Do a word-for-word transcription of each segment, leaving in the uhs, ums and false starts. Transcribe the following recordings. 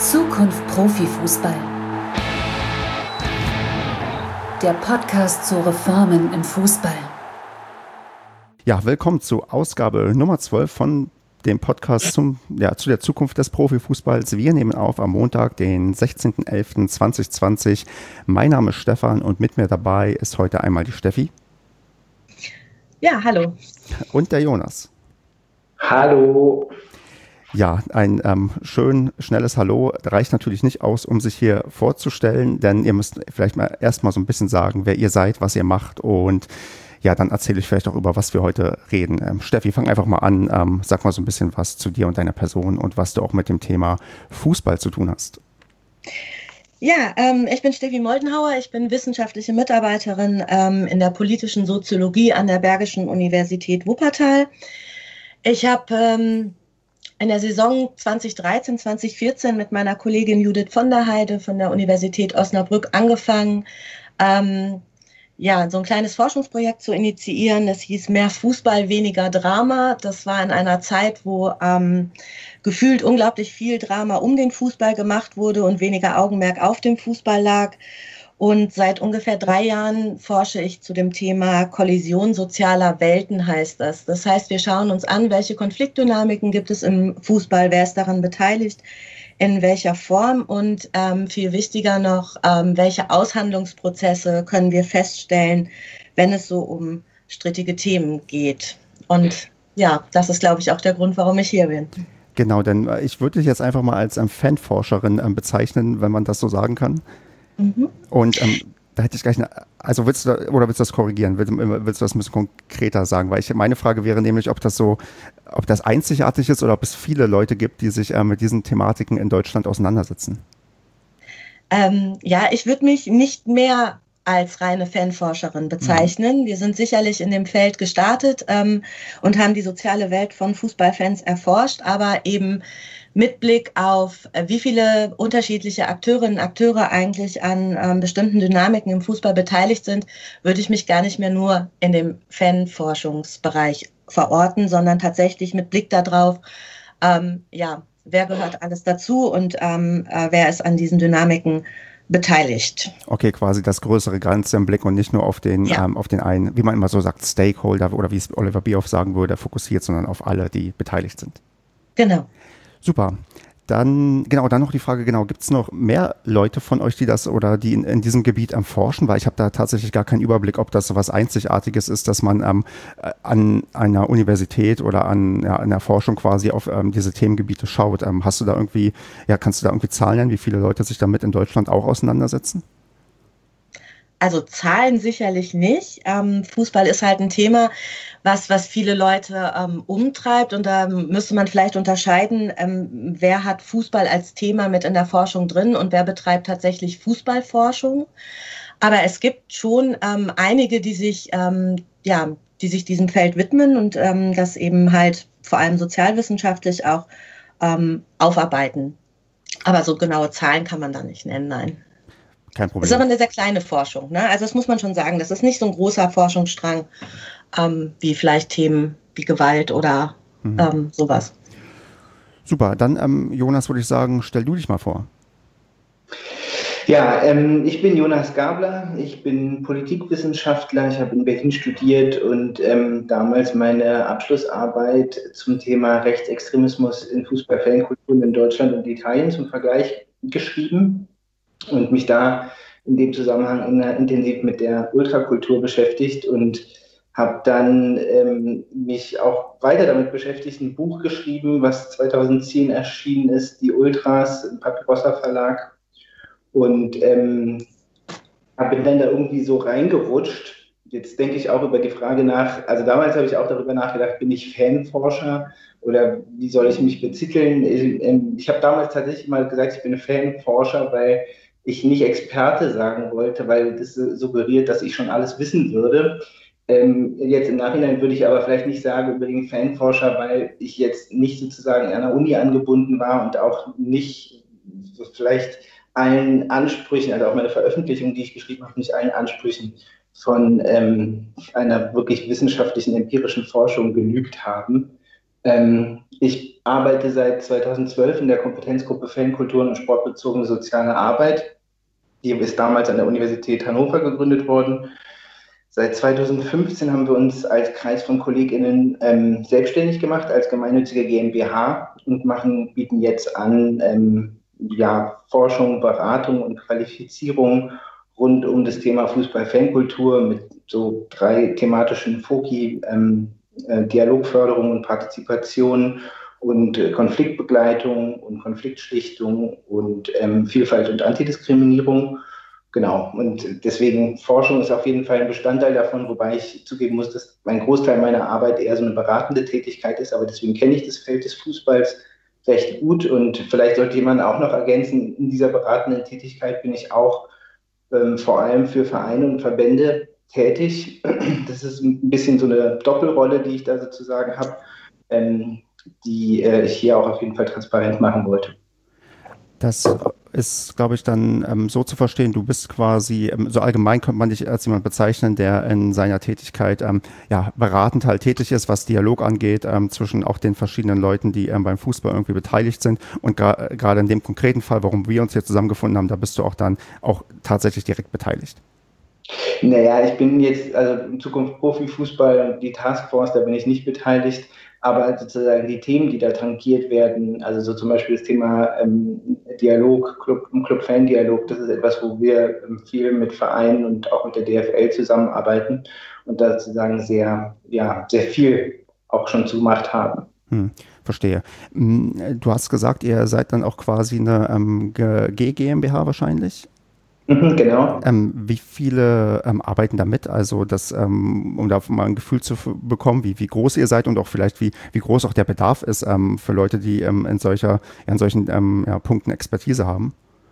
Zukunft Profifußball. Der Podcast zu Reformen im Fußball. Ja, willkommen zu Ausgabe Nummer zwölf von dem Podcast zum, ja, zu der Zukunft des Profifußballs. Wir nehmen auf am Montag, den sechzehnten elften zweitausendzwanzig. Mein Name ist Stefan und mit mir dabei ist heute einmal die Steffi. Ja, hallo. Und der Jonas. Hallo. Ja, ein ähm, schön schnelles Hallo reicht natürlich nicht aus, um sich hier vorzustellen, denn ihr müsst vielleicht mal erstmal so ein bisschen sagen, wer ihr seid, was ihr macht, und ja, dann erzähle ich vielleicht auch über, was wir heute reden. Ähm, Steffi, fang einfach mal an, ähm, sag mal so ein bisschen was zu dir und deiner Person und was du auch mit dem Thema Fußball zu tun hast. Ja, ähm, ich bin Steffi Moldenhauer, ich bin wissenschaftliche Mitarbeiterin ähm, in der politischen Soziologie an der Bergischen Universität Wuppertal. Ich habe ähm, in der Saison zweitausenddreizehn zweitausendvierzehn mit meiner Kollegin Judith von der Heide von der Universität Osnabrück angefangen, ähm, ja, so ein kleines Forschungsprojekt zu initiieren. Das hieß Mehr Fußball, weniger Drama. Das war in einer Zeit, wo ähm, gefühlt unglaublich viel Drama um den Fußball gemacht wurde und weniger Augenmerk auf dem Fußball lag. Und seit ungefähr drei Jahren forsche ich zu dem Thema Kollision sozialer Welten, heißt das. Das heißt, wir schauen uns an, welche Konfliktdynamiken gibt es im Fußball, wer ist daran beteiligt, in welcher Form und ähm, viel wichtiger noch, ähm, welche Aushandlungsprozesse können wir feststellen, wenn es so um strittige Themen geht. Und ja, das ist, glaube ich, auch der Grund, warum ich hier bin. Genau, denn ich würde dich jetzt einfach mal als ähm, Fanforscherin ähm, bezeichnen, wenn man das so sagen kann. Mhm. Und ähm, da hätte ich gleich eine, also willst du, oder willst du das korrigieren? Willst, willst du das ein bisschen konkreter sagen? Weil ich, meine Frage wäre nämlich, ob das so, ob das einzigartig ist oder ob es viele Leute gibt, die sich äh, mit diesen Thematiken in Deutschland auseinandersetzen. Ähm, ja, ich würde mich nicht mehr als reine Fanforscherin bezeichnen. Mhm. Wir sind sicherlich in dem Feld gestartet ähm, und haben die soziale Welt von Fußballfans erforscht, aber eben mit Blick auf, äh, wie viele unterschiedliche Akteurinnen und Akteure eigentlich an ähm, bestimmten Dynamiken im Fußball beteiligt sind, würde ich mich gar nicht mehr nur in dem Fanforschungsbereich verorten, sondern tatsächlich mit Blick darauf, ähm, ja, wer gehört alles dazu und ähm, äh, wer ist an diesen Dynamiken beteiligt. Okay, quasi das größere Ganze im Blick und nicht nur auf den, ja. ähm, auf den einen, wie man immer so sagt, Stakeholder oder wie es Oliver Bierhoff sagen würde, fokussiert, sondern auf alle, die beteiligt sind. Genau. Super. Dann, genau, dann noch die Frage, genau, gibt es noch mehr Leute von euch, die das oder die in, in diesem Gebiet erforschen? Weil ich habe da tatsächlich gar keinen Überblick, ob das so was Einzigartiges ist, dass man ähm, an einer Universität oder an ja, einer Forschung quasi auf ähm, diese Themengebiete schaut. Ähm, hast du da irgendwie, ja, kannst du da irgendwie Zahlen nennen, wie viele Leute sich damit in Deutschland auch auseinandersetzen? Also Zahlen sicherlich nicht. Ähm, Fußball ist halt ein Thema, was, was viele Leute ähm, umtreibt. Und da müsste man vielleicht unterscheiden, ähm, wer hat Fußball als Thema mit in der Forschung drin und wer betreibt tatsächlich Fußballforschung. Aber es gibt schon ähm, einige, die sich, ähm, ja, die sich diesem Feld widmen und ähm, das eben halt vor allem sozialwissenschaftlich auch ähm, aufarbeiten. Aber so genaue Zahlen kann man da nicht nennen, nein. Kein Problem. Das ist aber eine sehr kleine Forschung, ne? Also das muss man schon sagen. Das ist nicht so ein großer Forschungsstrang ähm, wie vielleicht Themen wie Gewalt oder mhm. ähm, sowas. Super, dann ähm, Jonas, würde ich sagen, stell du dich mal vor. Ja, ähm, ich bin Jonas Gabler, ich bin Politikwissenschaftler, ich habe in Berlin studiert und ähm, damals meine Abschlussarbeit zum Thema Rechtsextremismus in Fußball-Fankulturen in Deutschland und Italien zum Vergleich geschrieben und mich da in dem Zusammenhang intensiv mit der Ultrakultur beschäftigt und habe dann ähm, mich auch weiter damit beschäftigt, ein Buch geschrieben, was zweitausendzehn erschienen ist, Die Ultras im Papirossa Verlag. Und ähm, bin dann da irgendwie so reingerutscht. Jetzt denke ich auch über die Frage nach, also damals habe ich auch darüber nachgedacht, bin ich Fanforscher oder wie soll ich mich betiteln? Ich, ähm, ich habe damals tatsächlich mal gesagt, ich bin Fanforscher, weil ich nicht Experte sagen wollte, weil das suggeriert, dass ich schon alles wissen würde. Ähm, jetzt im Nachhinein würde ich aber vielleicht nicht sagen unbedingt Fanforscher, weil ich jetzt nicht sozusagen an einer Uni angebunden war und auch nicht so vielleicht allen Ansprüchen, also auch meine Veröffentlichungen, die ich geschrieben habe, nicht allen Ansprüchen von ähm, einer wirklich wissenschaftlichen, empirischen Forschung genügt haben. Ähm, ich arbeite seit zweitausendzwölf in der Kompetenzgruppe Fankulturen und sportbezogene soziale Arbeit. Die ist damals an der Universität Hannover gegründet worden. Seit zweitausendfünfzehn haben wir uns als Kreis von KollegInnen ähm, selbstständig gemacht als gemeinnützige GmbH und machen, bieten jetzt an ähm, ja, Forschung, Beratung und Qualifizierung rund um das Thema Fußball-Fankultur mit so drei thematischen Foki, ähm, äh, Dialogförderung und Partizipation und äh, Konfliktbegleitung und Konfliktschlichtung und ähm, Vielfalt und Antidiskriminierung. Genau, und deswegen Forschung ist auf jeden Fall ein Bestandteil davon, wobei ich zugeben muss, dass mein Großteil meiner Arbeit eher so eine beratende Tätigkeit ist, aber deswegen kenne ich das Feld des Fußballs recht gut und vielleicht sollte jemand auch noch ergänzen, in dieser beratenden Tätigkeit bin ich auch ähm, vor allem für Vereine und Verbände tätig. Das ist ein bisschen so eine Doppelrolle, die ich da sozusagen habe, ähm, die äh, ich hier auch auf jeden Fall transparent machen wollte. Das ist, glaube ich, dann ähm, so zu verstehen, du bist quasi, ähm, so allgemein könnte man dich als jemand bezeichnen, der in seiner Tätigkeit ähm, ja, beratend halt tätig ist, was Dialog angeht, ähm, zwischen auch den verschiedenen Leuten, die ähm, beim Fußball irgendwie beteiligt sind. Und gerade gra- in dem konkreten Fall, warum wir uns hier zusammengefunden haben, da bist du auch dann auch tatsächlich direkt beteiligt. Naja, ich bin jetzt, also in Zukunft Profifußball und die Taskforce, da bin ich nicht beteiligt, aber sozusagen die Themen, die da tangiert werden, also so zum Beispiel das Thema ähm, Dialog, Club, Club-Fan-Dialog, das ist etwas, wo wir ähm, viel mit Vereinen und auch mit der D F L zusammenarbeiten und da sozusagen sehr, ja, sehr viel auch schon zugemacht haben. Hm, verstehe. Du hast gesagt, ihr seid dann auch quasi eine ähm, G GmbH wahrscheinlich? Genau. Ähm, wie viele ähm, arbeiten da mit? Also, das, ähm, um da mal ein Gefühl zu f- bekommen, wie, wie groß ihr seid und auch vielleicht, wie, wie groß auch der Bedarf ist ähm, für Leute, die ähm, in, solcher, ja, in solchen ähm, ja, Punkten Expertise haben.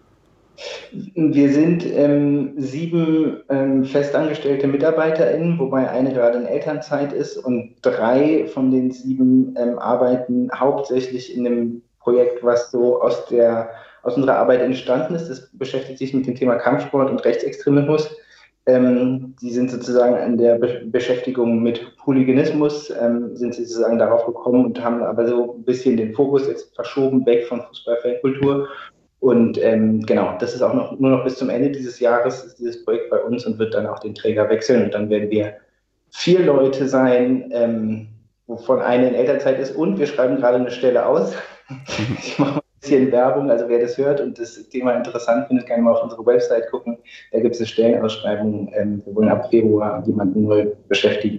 Wir sind ähm, sieben ähm, festangestellte MitarbeiterInnen, wobei eine gerade in Elternzeit ist und drei von den sieben ähm, arbeiten hauptsächlich in einem Projekt, was so aus der aus unserer Arbeit entstanden ist. Das beschäftigt sich mit dem Thema Kampfsport und Rechtsextremismus. Ähm, die sind sozusagen an der Be- Beschäftigung mit Hooliganismus, ähm, sind sie sozusagen darauf gekommen und haben aber so ein bisschen den Fokus jetzt verschoben weg von Fußball-Fankultur. Und ähm, genau, das ist auch noch nur noch bis zum Ende dieses Jahres ist dieses Projekt bei uns und wird dann auch den Träger wechseln. Und dann werden wir vier Leute sein, ähm, wovon eine in Elternzeit ist. Und wir schreiben gerade eine Stelle aus. Ich mache mal ein bisschen Werbung, also wer das hört und das Thema interessant findet, kann mal auf unsere Website gucken. Da gibt es eine Stellenausschreibung. Ähm, wir wollen ab Februar jemanden neu beschäftigen.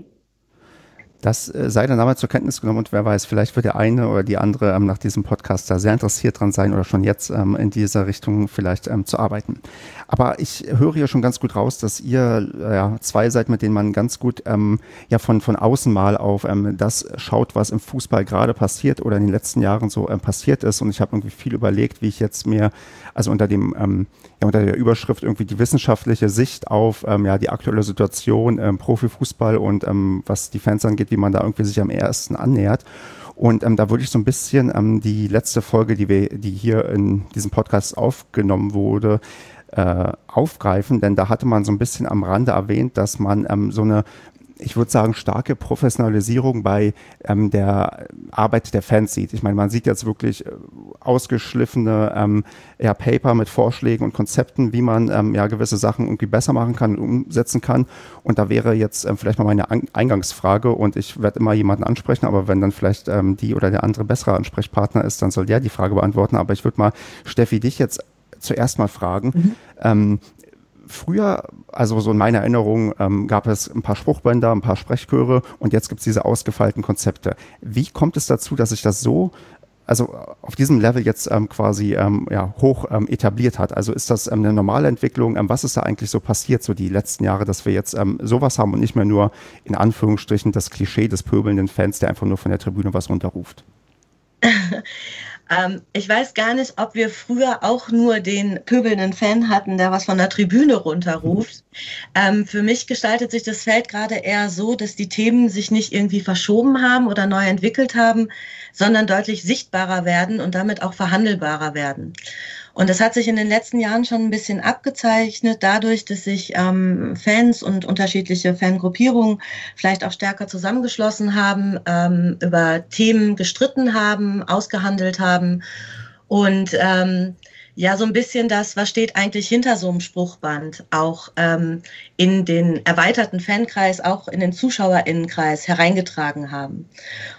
Das äh, sei dann damals zur Kenntnis genommen und wer weiß, vielleicht wird der eine oder die andere ähm, nach diesem Podcast da sehr interessiert dran sein oder schon jetzt ähm, in dieser Richtung vielleicht ähm, zu arbeiten. Aber ich höre hier schon ganz gut raus, dass ihr äh, ja, zwei seid, mit denen man ganz gut ähm, ja von, von außen mal auf ähm, das schaut, was im Fußball gerade passiert oder in den letzten Jahren so ähm, passiert ist. Und ich habe irgendwie viel überlegt, wie ich jetzt mir, also unter dem ähm, ja, unter der Überschrift irgendwie die wissenschaftliche Sicht auf ähm, ja, die aktuelle Situation im Profifußball und ähm, was die Fans angeht, wie man da irgendwie sich am ersten annähert. Und ähm, da würde ich so ein bisschen ähm, die letzte Folge, die wir, die hier in diesem Podcast aufgenommen wurde, äh, aufgreifen, denn da hatte man so ein bisschen am Rande erwähnt, dass man ähm, so eine, ich würde sagen, starke Professionalisierung bei ähm, der Arbeit der Fans sieht. Ich meine, man sieht jetzt wirklich äh, ausgeschliffene ähm, ja, Paper mit Vorschlägen und Konzepten, wie man ähm, ja gewisse Sachen irgendwie besser machen kann und umsetzen kann. Und da wäre jetzt ähm, vielleicht mal meine An- Eingangsfrage und ich werde immer jemanden ansprechen, aber wenn dann vielleicht ähm, die oder der andere bessere Ansprechpartner ist, dann soll der die Frage beantworten. Aber ich würde mal, Steffi, dich jetzt zuerst mal fragen, mhm. ähm, Früher, also so in meiner Erinnerung, ähm, gab es ein paar Spruchbänder, ein paar Sprechchöre und jetzt gibt es diese ausgefeilten Konzepte. Wie kommt es dazu, dass sich das so, also auf diesem Level jetzt ähm, quasi ähm, ja, hoch ähm, etabliert hat? Also ist das ähm, eine normale Entwicklung? Ähm, was ist da eigentlich so passiert, so die letzten Jahre, dass wir jetzt ähm, sowas haben und nicht mehr nur in Anführungsstrichen das Klischee des pöbelnden Fans, der einfach nur von der Tribüne was runterruft? Ähm, ich weiß gar nicht, ob wir früher auch nur den pöbelnden Fan hatten, der was von der Tribüne runterruft. Ähm, für mich gestaltet sich das Feld gerade eher so, dass die Themen sich nicht irgendwie verschoben haben oder neu entwickelt haben, sondern deutlich sichtbarer werden und damit auch verhandelbarer werden. Und das hat sich in den letzten Jahren schon ein bisschen abgezeichnet, dadurch, dass sich ähm, Fans und unterschiedliche Fangruppierungen vielleicht auch stärker zusammengeschlossen haben, ähm, über Themen gestritten haben, ausgehandelt haben und ähm, ja, so ein bisschen das, was steht eigentlich hinter so einem Spruchband, auch ähm, in den erweiterten Fankreis, auch in den ZuschauerInnenkreis hereingetragen haben.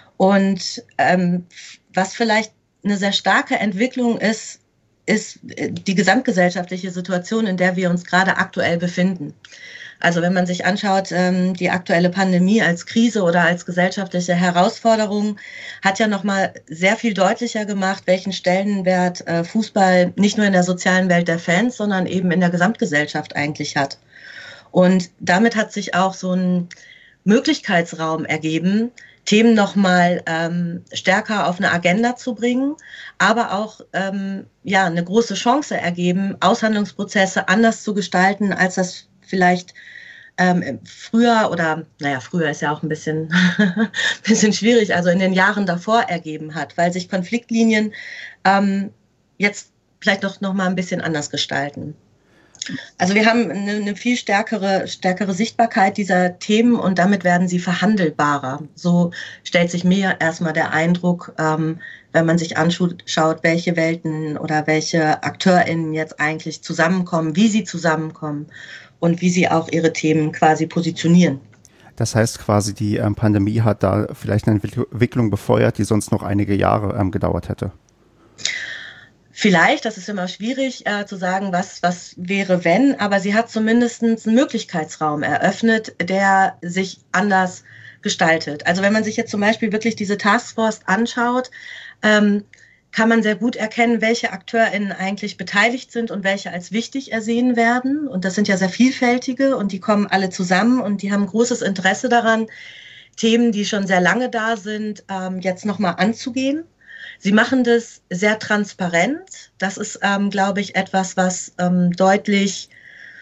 Und ähm, was vielleicht eine sehr starke Entwicklung ist, ist die gesamtgesellschaftliche Situation, in der wir uns gerade aktuell befinden. Also wenn man sich anschaut, die aktuelle Pandemie als Krise oder als gesellschaftliche Herausforderung hat ja nochmal sehr viel deutlicher gemacht, welchen Stellenwert Fußball nicht nur in der sozialen Welt der Fans, sondern eben in der Gesamtgesellschaft eigentlich hat. Und damit hat sich auch so ein Möglichkeitsraum ergeben, Themen nochmal ähm, stärker auf eine Agenda zu bringen, aber auch ähm, ja, eine große Chance ergeben, Aushandlungsprozesse anders zu gestalten, als das vielleicht ähm, früher oder, naja, früher ist ja auch ein bisschen, bisschen schwierig, also in den Jahren davor ergeben hat, weil sich Konfliktlinien ähm, jetzt vielleicht noch, noch mal ein bisschen anders gestalten. Also wir haben eine, eine viel stärkere, stärkere Sichtbarkeit dieser Themen und damit werden sie verhandelbarer. So stellt sich mir erstmal der Eindruck, ähm, wenn man sich anschaut, welche Welten oder welche AkteurInnen jetzt eigentlich zusammenkommen, wie sie zusammenkommen und wie sie auch ihre Themen quasi positionieren. Das heißt quasi, die ähm, Pandemie hat da vielleicht eine Entwicklung befeuert, die sonst noch einige Jahre ähm, gedauert hätte. Vielleicht, das ist immer schwierig äh, zu sagen, was, was wäre, wenn, aber sie hat zumindest einen Möglichkeitsraum eröffnet, der sich anders gestaltet. Also wenn man sich jetzt zum Beispiel wirklich diese Taskforce anschaut, ähm, kann man sehr gut erkennen, welche AkteurInnen eigentlich beteiligt sind und welche als wichtig ersehen werden. Und das sind ja sehr vielfältige und die kommen alle zusammen und die haben großes Interesse daran, Themen, die schon sehr lange da sind, ähm, jetzt nochmal anzugehen. Sie machen das sehr transparent. Das ist, ähm, glaube ich, etwas, was ähm, deutlich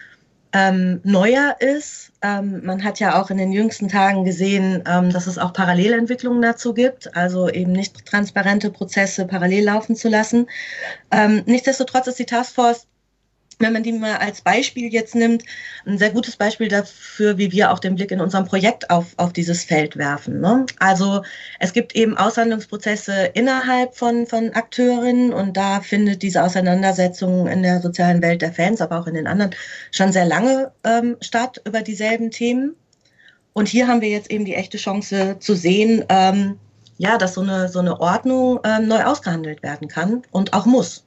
ähm, neuer ist. Ähm, man hat ja auch in den jüngsten Tagen gesehen, ähm, dass es auch Parallelentwicklungen dazu gibt, also eben nicht transparente Prozesse parallel laufen zu lassen. Ähm, nichtsdestotrotz ist die Taskforce, wenn man die mal als Beispiel jetzt nimmt, ein sehr gutes Beispiel dafür, wie wir auch den Blick in unserem Projekt auf, auf dieses Feld werfen. Ne? Also es gibt eben Aushandlungsprozesse innerhalb von, von Akteurinnen und da findet diese Auseinandersetzung in der sozialen Welt der Fans, aber auch in den anderen schon sehr lange ähm, statt über dieselben Themen. Und hier haben wir jetzt eben die echte Chance zu sehen, ähm, ja, dass so eine, so eine Ordnung ähm, neu ausgehandelt werden kann und auch muss.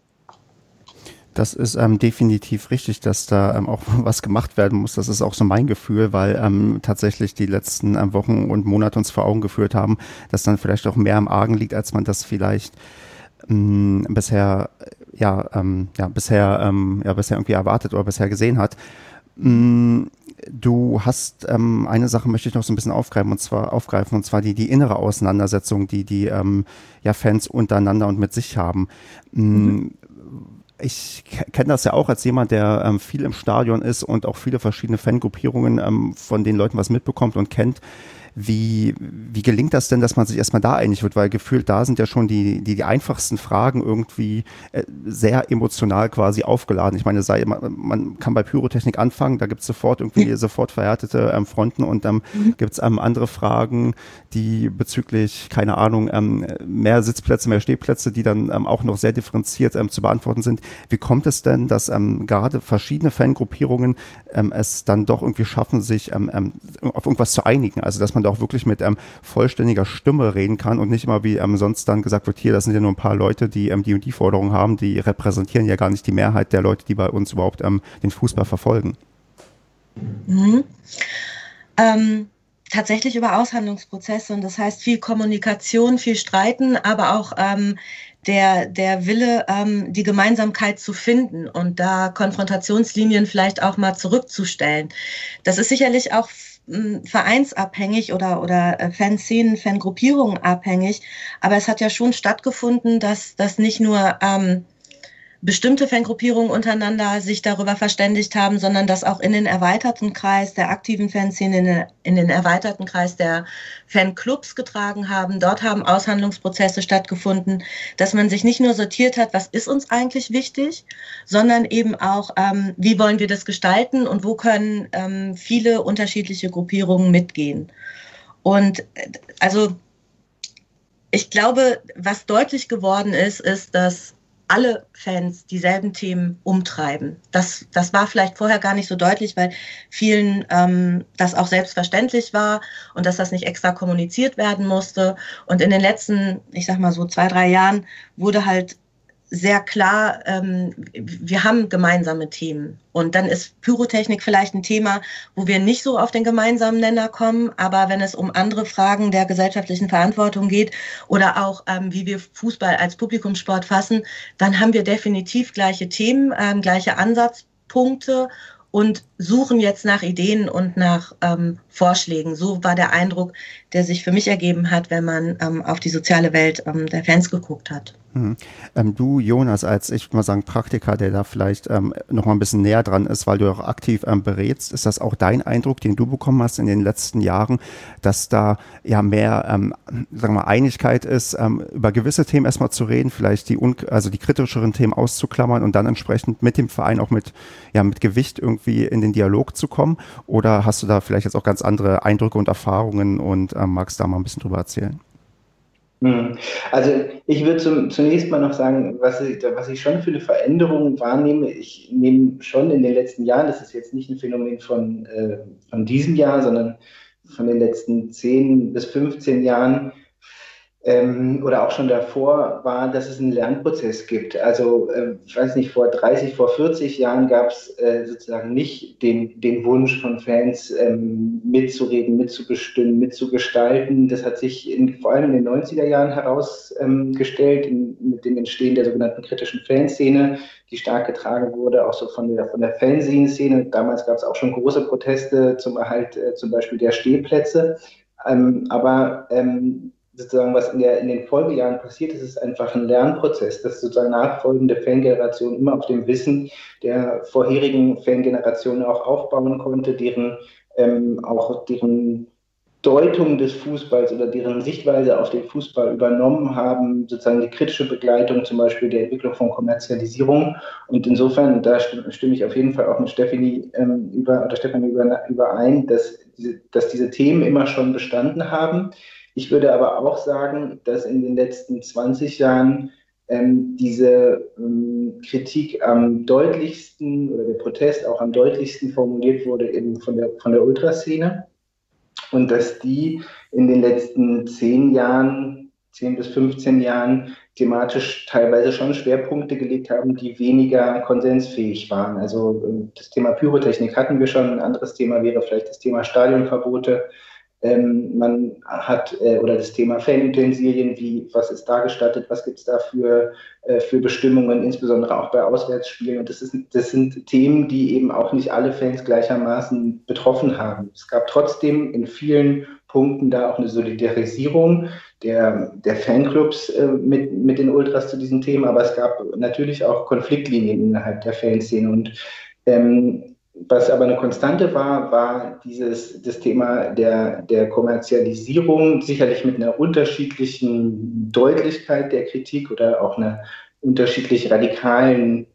Das ist ähm, definitiv richtig, dass da ähm, auch was gemacht werden muss. Das ist auch so mein Gefühl, weil ähm, tatsächlich die letzten ähm, Wochen und Monate uns vor Augen geführt haben, dass dann vielleicht auch mehr im Argen liegt, als man das vielleicht ähm, bisher, ja, ähm, ja, bisher, ähm, ja, bisher irgendwie erwartet oder bisher gesehen hat. Ähm, du hast ähm, eine Sache möchte ich noch so ein bisschen aufgreifen und zwar aufgreifen und zwar die die innere Auseinandersetzung, die die ähm, ja Fans untereinander und mit sich haben. Mhm. Ich kenne das ja auch als jemand, der ähm, viel im Stadion ist und auch viele verschiedene Fangruppierungen ähm, von den Leuten was mitbekommt und kennt. Wie, wie gelingt das denn, dass man sich erstmal da einig wird? Weil gefühlt da sind ja schon die, die, die einfachsten Fragen irgendwie äh, sehr emotional quasi aufgeladen. Ich meine, sei, man, man kann bei Pyrotechnik anfangen, da gibt es sofort irgendwie sofort verhärtete ähm, Fronten und dann ähm, gibt es ähm, andere Fragen, die bezüglich, keine Ahnung, ähm, mehr Sitzplätze, mehr Stehplätze, die dann ähm, auch noch sehr differenziert ähm, zu beantworten sind. Wie kommt es denn, dass ähm, gerade verschiedene Fangruppierungen ähm, es dann doch irgendwie schaffen, sich ähm, ähm, auf irgendwas zu einigen? Also, dass man auch wirklich mit ähm, vollständiger Stimme reden kann und nicht immer wie ähm, sonst dann gesagt wird, hier, das sind ja nur ein paar Leute, die ähm, die und die Forderungen haben, die repräsentieren ja gar nicht die Mehrheit der Leute, die bei uns überhaupt ähm, den Fußball verfolgen. Mhm. Ähm, tatsächlich über Aushandlungsprozesse und das heißt viel Kommunikation, viel Streiten, aber auch ähm, der, der Wille, ähm, die Gemeinsamkeit zu finden und da Konfrontationslinien vielleicht auch mal zurückzustellen. Das ist sicherlich auch vereinsabhängig oder, oder Fanszenen, Fangruppierungen abhängig. Aber es hat ja schon stattgefunden, dass, dass nicht nur ähm, bestimmte Fangruppierungen untereinander sich darüber verständigt haben, sondern dass auch in den erweiterten Kreis der aktiven Fanszene, in den, in den erweiterten Kreis der Fanclubs getragen haben. Dort haben Aushandlungsprozesse stattgefunden, dass man sich nicht nur sortiert hat, was ist uns eigentlich wichtig, sondern eben auch, ähm, wie wollen wir das gestalten und wo können ähm, viele unterschiedliche Gruppierungen mitgehen. Und also ich glaube, was deutlich geworden ist, ist, dass alle Fans dieselben Themen umtreiben. Das, das war vielleicht vorher gar nicht so deutlich, weil vielen ähm, das auch selbstverständlich war und dass das nicht extra kommuniziert werden musste. Und in den letzten, ich sag mal so zwei, drei Jahren wurde halt sehr klar, ähm, wir haben gemeinsame Themen. Und dann ist Pyrotechnik vielleicht ein Thema, wo wir nicht so auf den gemeinsamen Nenner kommen. Aber wenn es um andere Fragen der gesellschaftlichen Verantwortung geht oder auch, ähm, wie wir Fußball als Publikumssport fassen, dann haben wir definitiv gleiche Themen, ähm, gleiche Ansatzpunkte und suchen jetzt nach Ideen und nach ähm, Vorschlägen. So war der Eindruck, der sich für mich ergeben hat, wenn man ähm, auf die soziale Welt ähm, der Fans geguckt hat. Hm. Ähm, du, Jonas, als ich mal sagen Praktiker, der da vielleicht ähm, noch mal ein bisschen näher dran ist, weil du auch aktiv ähm, berätst, ist das auch dein Eindruck, den du bekommen hast in den letzten Jahren, dass da ja mehr, ähm, sagen wir mal, Einigkeit ist, ähm, über gewisse Themen erstmal zu reden, vielleicht die un also die kritischeren Themen auszuklammern und dann entsprechend mit dem Verein auch mit ja mit Gewicht irgendwie in den Dialog zu kommen? Oder hast du da vielleicht jetzt auch ganz andere Eindrücke und Erfahrungen und ähm, magst da mal ein bisschen drüber erzählen? Also ich würde zum, zunächst mal noch sagen, was ich, was ich schon für eine Veränderung wahrnehme. Ich nehme schon in den letzten Jahren, das ist jetzt nicht ein Phänomen von, äh, von diesem Jahr, sondern von den letzten zehn bis fünfzehn Jahren ähm, oder auch schon davor, war, dass es einen Lernprozess gibt. Also äh, ich weiß nicht, vor dreißig, vor vierzig Jahren gab es äh, sozusagen nicht den, den Wunsch von Fans, ähm, mitzureden, mitzubestimmen, mitzugestalten. Das hat sich in, vor allem in den neunziger Jahren herausgestellt, ähm, mit dem Entstehen der sogenannten kritischen Fanszene, die stark getragen wurde, auch so von der, von der Fanzine-Szene. Damals gab es auch schon große Proteste zum Erhalt äh, zum Beispiel der Stehplätze. Ähm, aber ähm, sozusagen, was in, der, in den Folgejahren passiert ist, ist einfach ein Lernprozess, dass sozusagen nachfolgende Fangenerationen immer auf dem Wissen der vorherigen Fangenerationen auch aufbauen konnte, deren ähm, auch deren Deutung des Fußballs oder deren Sichtweise auf den Fußball übernommen haben, sozusagen die kritische Begleitung zum Beispiel der Entwicklung von Kommerzialisierung. Und insofern, da stimme, stimme ich auf jeden Fall auch mit Stefanie ähm, über, oder Stefanie über, überein, dass diese, dass diese Themen immer schon bestanden haben. Ich würde aber auch sagen, dass in den letzten zwanzig Jahren ähm, diese ähm, Kritik am deutlichsten oder der Protest auch am deutlichsten formuliert wurde eben von der, von der Ultraszene und dass die in den letzten zehn Jahren, zehn bis fünfzehn Jahren thematisch teilweise schon Schwerpunkte gelegt haben, die weniger konsensfähig waren. Also das Thema Pyrotechnik hatten wir schon, ein anderes Thema wäre vielleicht das Thema Stadionverbote. Ähm, man hat, äh, oder das Thema Fanutensilien, wie, was ist da gestattet, was gibt es da für, äh, für Bestimmungen, insbesondere auch bei Auswärtsspielen. Und das, ist, das sind Themen, die eben auch nicht alle Fans gleichermaßen betroffen haben. Es gab trotzdem in vielen Punkten da auch eine Solidarisierung der, der Fanclubs äh, mit, mit den Ultras zu diesen Themen, aber es gab natürlich auch Konfliktlinien innerhalb der Fanszene. Und ähm, was aber eine Konstante war, war dieses, das Thema der, der Kommerzialisierung, sicherlich mit einer unterschiedlichen Deutlichkeit der Kritik oder auch einer unterschiedlich radikalen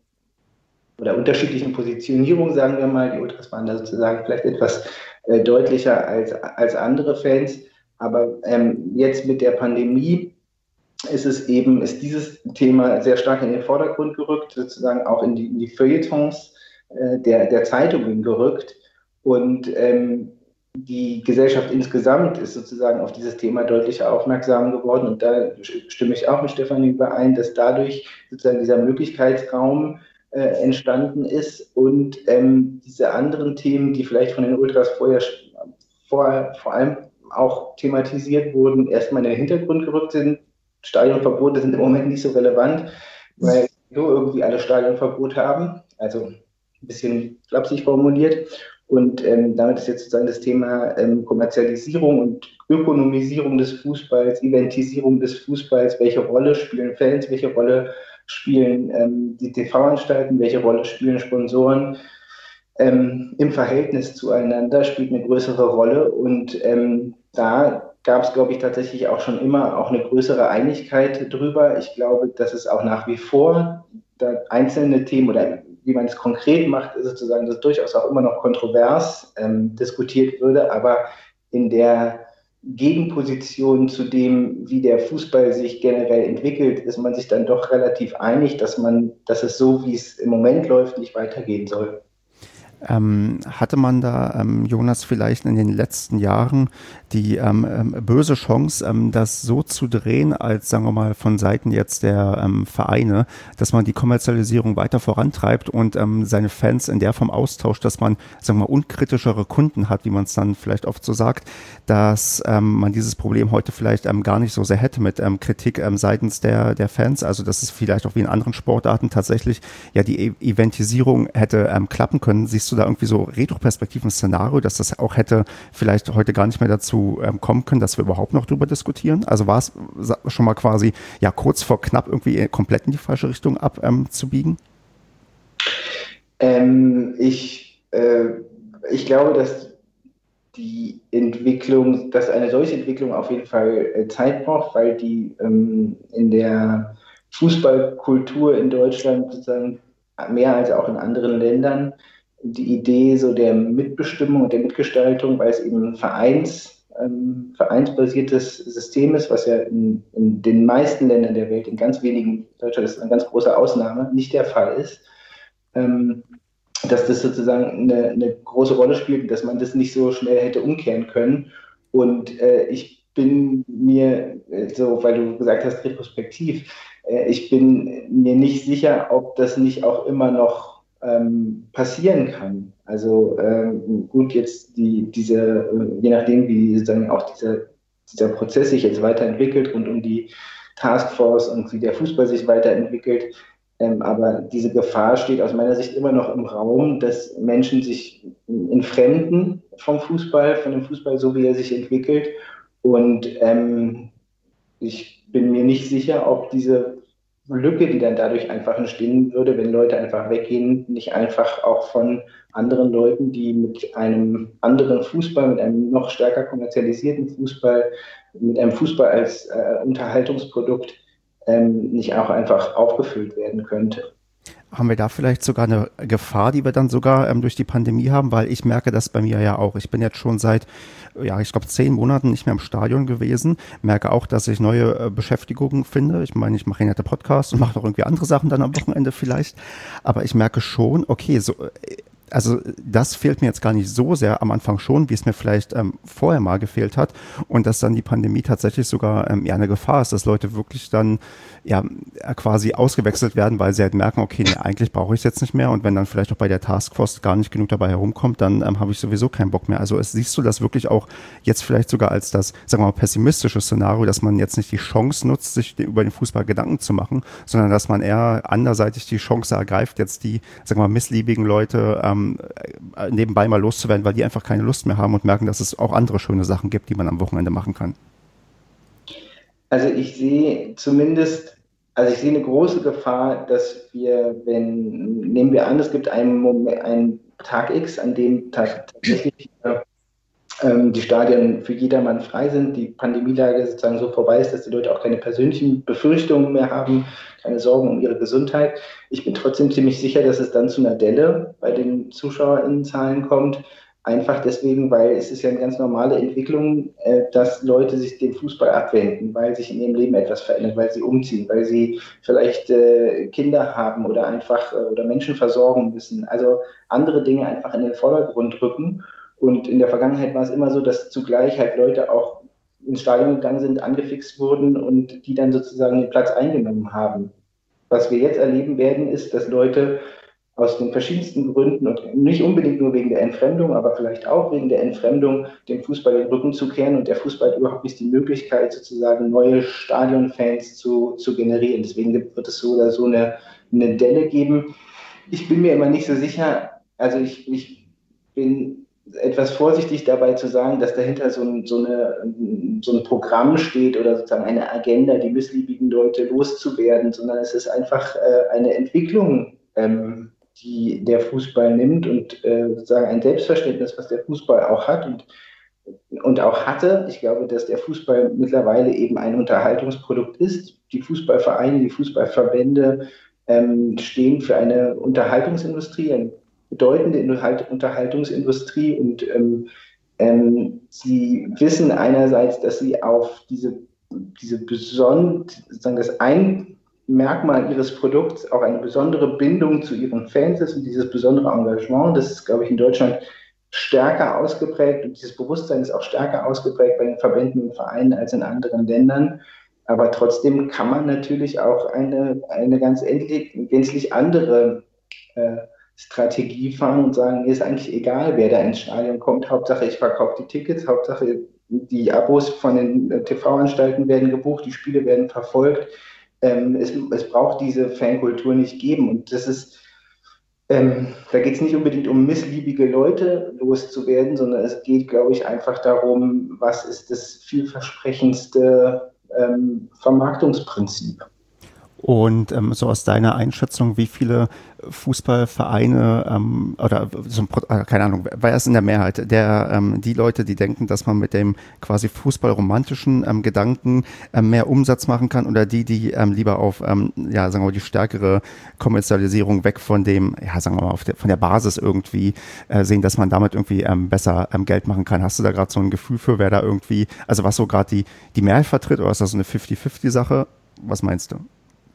oder unterschiedlichen Positionierung, sagen wir mal. Die Ultras waren da sozusagen vielleicht etwas äh, deutlicher als, als andere Fans. Aber ähm, jetzt mit der Pandemie ist es eben, ist dieses Thema sehr stark in den Vordergrund gerückt, sozusagen auch in die, in die Feuilletons Der, der Zeitungen gerückt und ähm, die Gesellschaft insgesamt ist sozusagen auf dieses Thema deutlicher aufmerksam geworden und da stimme ich auch mit Stefanie überein, dass dadurch sozusagen dieser Möglichkeitsraum äh, entstanden ist und ähm, diese anderen Themen, die vielleicht von den Ultras vorher vor, vor allem auch thematisiert wurden, erstmal in den Hintergrund gerückt sind. Stadionverbote sind im Moment nicht so relevant, weil so irgendwie alle Stadionverbot haben, also ein bisschen flapsig formuliert. Und ähm, damit ist jetzt sozusagen das Thema ähm, Kommerzialisierung und Ökonomisierung des Fußballs, Eventisierung des Fußballs, welche Rolle spielen Fans, welche Rolle spielen ähm, die T V-Anstalten, welche Rolle spielen Sponsoren ähm, im Verhältnis zueinander, spielt eine größere Rolle. Und ähm, da gab es, glaube ich, tatsächlich auch schon immer auch eine größere Einigkeit drüber. Ich glaube, dass es auch nach wie vor da einzelne Themen oder wie man es konkret macht, ist sozusagen, dass durchaus auch immer noch kontrovers ähm, diskutiert würde, aber in der Gegenposition zu dem, wie der Fußball sich generell entwickelt, ist man sich dann doch relativ einig, dass man, dass es so, wie es im Moment läuft, nicht weitergehen soll. Ähm, hatte man da, ähm, Jonas, vielleicht in den letzten Jahren die ähm, ähm, böse Chance, ähm, das so zu drehen, als, sagen wir mal, von Seiten jetzt der ähm, Vereine, dass man die Kommerzialisierung weiter vorantreibt und ähm, seine Fans in der Form austauscht, dass man, sagen wir mal, unkritischere Kunden hat, wie man es dann vielleicht oft so sagt, dass ähm, man dieses Problem heute vielleicht ähm, gar nicht so sehr hätte mit ähm, Kritik ähm, seitens der, der Fans, also dass es vielleicht auch wie in anderen Sportarten tatsächlich ja die e Eventisierung hätte ähm, klappen können. Siehst du da irgendwie so retroperspektiven Szenario, dass das auch hätte vielleicht heute gar nicht mehr dazu ähm, kommen können, dass wir überhaupt noch drüber diskutieren? Also war es schon mal quasi ja kurz vor knapp irgendwie komplett in die falsche Richtung abzubiegen? Ähm, ich, äh, ich glaube, dass die Entwicklung, dass eine solche Entwicklung auf jeden Fall äh, Zeit braucht, weil die ähm, in der Fußballkultur in Deutschland sozusagen mehr als auch in anderen Ländern die Idee so der Mitbestimmung und der Mitgestaltung, weil es eben ein Vereins, ähm, vereinsbasiertes System ist, was ja in, in den meisten Ländern der Welt, in ganz wenigen, Deutschland ist eine ganz große Ausnahme, nicht der Fall ist. Ähm, dass das sozusagen eine, eine große Rolle spielt und dass man das nicht so schnell hätte umkehren können. Und äh, ich bin mir, äh, so, weil du gesagt hast, retrospektiv, äh, ich bin mir nicht sicher, ob das nicht auch immer noch ähm, passieren kann. Also ähm, gut, jetzt die, diese, je nachdem, wie sozusagen auch diese, dieser Prozess sich jetzt weiterentwickelt und um die Taskforce und wie der Fußball sich weiterentwickelt, ähm, aber diese Gefahr steht aus meiner Sicht immer noch im Raum, dass Menschen sich entfremden vom Fußball, von dem Fußball, so wie er sich entwickelt. Und ähm, ich bin mir nicht sicher, ob diese Lücke, die dann dadurch einfach entstehen würde, wenn Leute einfach weggehen, nicht einfach auch von anderen Leuten, die mit einem anderen Fußball, mit einem noch stärker kommerzialisierten Fußball, mit einem Fußball als äh, Unterhaltungsprodukt ähm, nicht auch einfach aufgefüllt werden könnte. Haben wir da vielleicht sogar eine Gefahr, die wir dann sogar ähm, durch die Pandemie haben? Weil ich merke das bei mir ja auch. Ich bin jetzt schon seit, ja, ich glaube, zehn Monaten nicht mehr im Stadion gewesen. Merke auch, dass ich neue äh, Beschäftigungen finde. Ich meine, ich mache ja nette Podcasts und mache noch irgendwie andere Sachen dann am Wochenende vielleicht. Aber ich merke schon, okay, so... Äh, Also das fehlt mir jetzt gar nicht so sehr am Anfang schon, wie es mir vielleicht ähm, vorher mal gefehlt hat und dass dann die Pandemie tatsächlich sogar ähm, ja eine Gefahr ist, dass Leute wirklich dann ja quasi ausgewechselt werden, weil sie halt merken, okay, nee, eigentlich brauche ich es jetzt nicht mehr und wenn dann vielleicht auch bei der Taskforce gar nicht genug dabei herumkommt, dann ähm, habe ich sowieso keinen Bock mehr. Also es, siehst du das wirklich auch jetzt vielleicht sogar als das, sagen wir mal, pessimistische Szenario, dass man jetzt nicht die Chance nutzt, sich über den Fußball Gedanken zu machen, sondern dass man eher anderseitig die Chance ergreift, jetzt die, sagen wir mal, missliebigen Leute ähm, nebenbei mal loszuwerden, weil die einfach keine Lust mehr haben und merken, dass es auch andere schöne Sachen gibt, die man am Wochenende machen kann. Also ich sehe zumindest, also ich sehe eine große Gefahr, dass wir, wenn, nehmen wir an, es gibt einen, Moment, einen Tag X, an dem tatsächlich ähm, die Stadien für jedermann frei sind, die Pandemielage sozusagen so vorbei ist, dass die Leute auch keine persönlichen Befürchtungen mehr haben, keine Sorgen um ihre Gesundheit. Ich bin trotzdem ziemlich sicher, dass es dann zu einer Delle bei den ZuschauerInnenzahlen kommt. Einfach deswegen, weil es ist ja eine ganz normale Entwicklung, äh, dass Leute sich dem Fußball abwenden, weil sich in ihrem Leben etwas verändert, weil sie umziehen, weil sie vielleicht äh, Kinder haben oder einfach äh, oder Menschen versorgen müssen. Also andere Dinge einfach in den Vordergrund rücken. Und in der Vergangenheit war es immer so, dass zugleich halt Leute auch ins Stadion gegangen sind, angefixt wurden und die dann sozusagen den Platz eingenommen haben. Was wir jetzt erleben werden, ist, dass Leute aus den verschiedensten Gründen und nicht unbedingt nur wegen der Entfremdung, aber vielleicht auch wegen der Entfremdung, dem Fußball den Rücken zu kehren und der Fußball hat überhaupt nicht die Möglichkeit, sozusagen neue Stadionfans zu, zu generieren. Deswegen wird es so oder so eine, eine Delle geben. Ich bin mir immer nicht so sicher, also ich, ich bin etwas vorsichtig dabei zu sagen, dass dahinter so ein, so, eine, so ein Programm steht oder sozusagen eine Agenda, die missliebigen Leute loszuwerden, sondern es ist einfach äh, eine Entwicklung, ähm, die der Fußball nimmt und äh, sozusagen ein Selbstverständnis, was der Fußball auch hat und, und auch hatte. Ich glaube, dass der Fußball mittlerweile eben ein Unterhaltungsprodukt ist. Die Fußballvereine, die Fußballverbände ähm, stehen für eine Unterhaltungsindustrie, eine bedeutende Unterhaltungsindustrie und ähm, ähm, sie wissen einerseits, dass sie auf diese, diese beson- sozusagen das ein Merkmal ihres Produkts auch eine besondere Bindung zu ihren Fans ist und dieses besondere Engagement, das ist, glaube ich, in Deutschland stärker ausgeprägt und dieses Bewusstsein ist auch stärker ausgeprägt bei den Verbänden und Vereinen als in anderen Ländern. Aber trotzdem kann man natürlich auch eine, eine ganz endlich, gänzlich andere äh, Strategie fahren und sagen, mir ist eigentlich egal, wer da ins Stadion kommt. Hauptsache, ich verkaufe die Tickets, Hauptsache, die Abos von den T V-Anstalten werden gebucht, die Spiele werden verfolgt. Ähm, es, es braucht diese Fankultur nicht geben. Und das ist, ähm, da geht es nicht unbedingt um missliebige Leute loszuwerden, sondern es geht, glaube ich, einfach darum, was ist das vielversprechendste ähm, Vermarktungsprinzip. Und ähm, so aus deiner Einschätzung, wie viele Fußballvereine ähm, oder so ein, keine Ahnung, wer ist in der Mehrheit? Der ähm, die Leute, die denken, dass man mit dem quasi fußballromantischen ähm, Gedanken ähm, mehr Umsatz machen kann, oder die, die ähm, lieber auf ähm, ja sagen wir mal die stärkere Kommerzialisierung weg von dem, ja sagen wir mal auf der, von der Basis irgendwie äh, sehen, dass man damit irgendwie ähm, besser ähm, Geld machen kann. Hast du da gerade so ein Gefühl für, wer da irgendwie, also was so gerade die die Mehrheit vertritt, oder ist das so eine fifty fifty Sache? Was meinst du?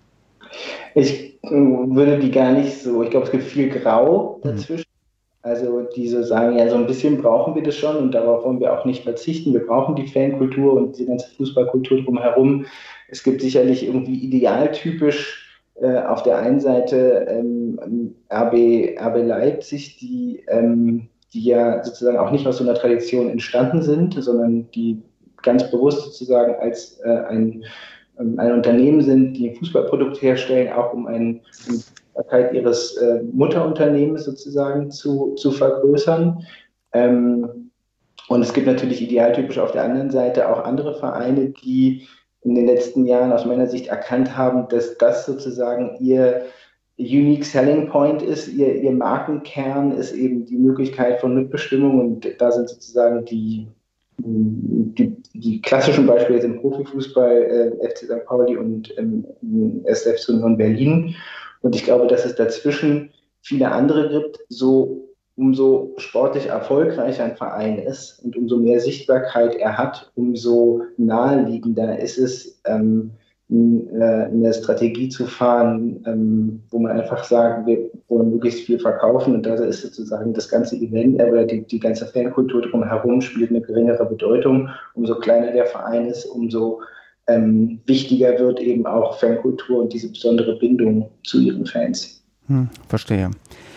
Ich äh, würde die gar nicht so, ich glaube, es gibt viel Grau dazwischen. Mhm. Also die so sagen, ja, so ein bisschen brauchen wir das schon und darauf wollen wir auch nicht verzichten. Wir brauchen die Fankultur und die ganze Fußballkultur drumherum. Es gibt sicherlich irgendwie idealtypisch äh, auf der einen Seite ähm, R B, R B Leipzig, die, ähm, die ja sozusagen auch nicht aus so einer Tradition entstanden sind, sondern die ganz bewusst sozusagen als äh, ein ein Unternehmen sind, die ein Fußballprodukt herstellen, auch um einen, die Sichtbarkeit ihres äh, Mutterunternehmens sozusagen zu, zu vergrößern. Ähm, und es gibt natürlich idealtypisch auf der anderen Seite auch andere Vereine, die in den letzten Jahren aus meiner Sicht erkannt haben, dass das sozusagen ihr Unique Selling Point ist, ihr, ihr Markenkern ist eben die Möglichkeit von Mitbestimmung und da sind sozusagen die Die, die klassischen Beispiele im Profifußball, äh, F C Sankt Pauli und ähm, S F Union Berlin. Und ich glaube, dass es dazwischen viele andere gibt, so umso sportlich erfolgreicher ein Verein ist und umso mehr Sichtbarkeit er hat, umso naheliegender ist es, ähm, eine Strategie zu fahren, ähm, wo man einfach sagt, wir wollen möglichst viel verkaufen und da ist sozusagen das ganze Event oder die, die ganze Fankultur drumherum spielt eine geringere Bedeutung. Umso kleiner der Verein ist, umso ähm, wichtiger wird eben auch Fankultur und diese besondere Bindung zu ihren Fans. Hm, verstehe.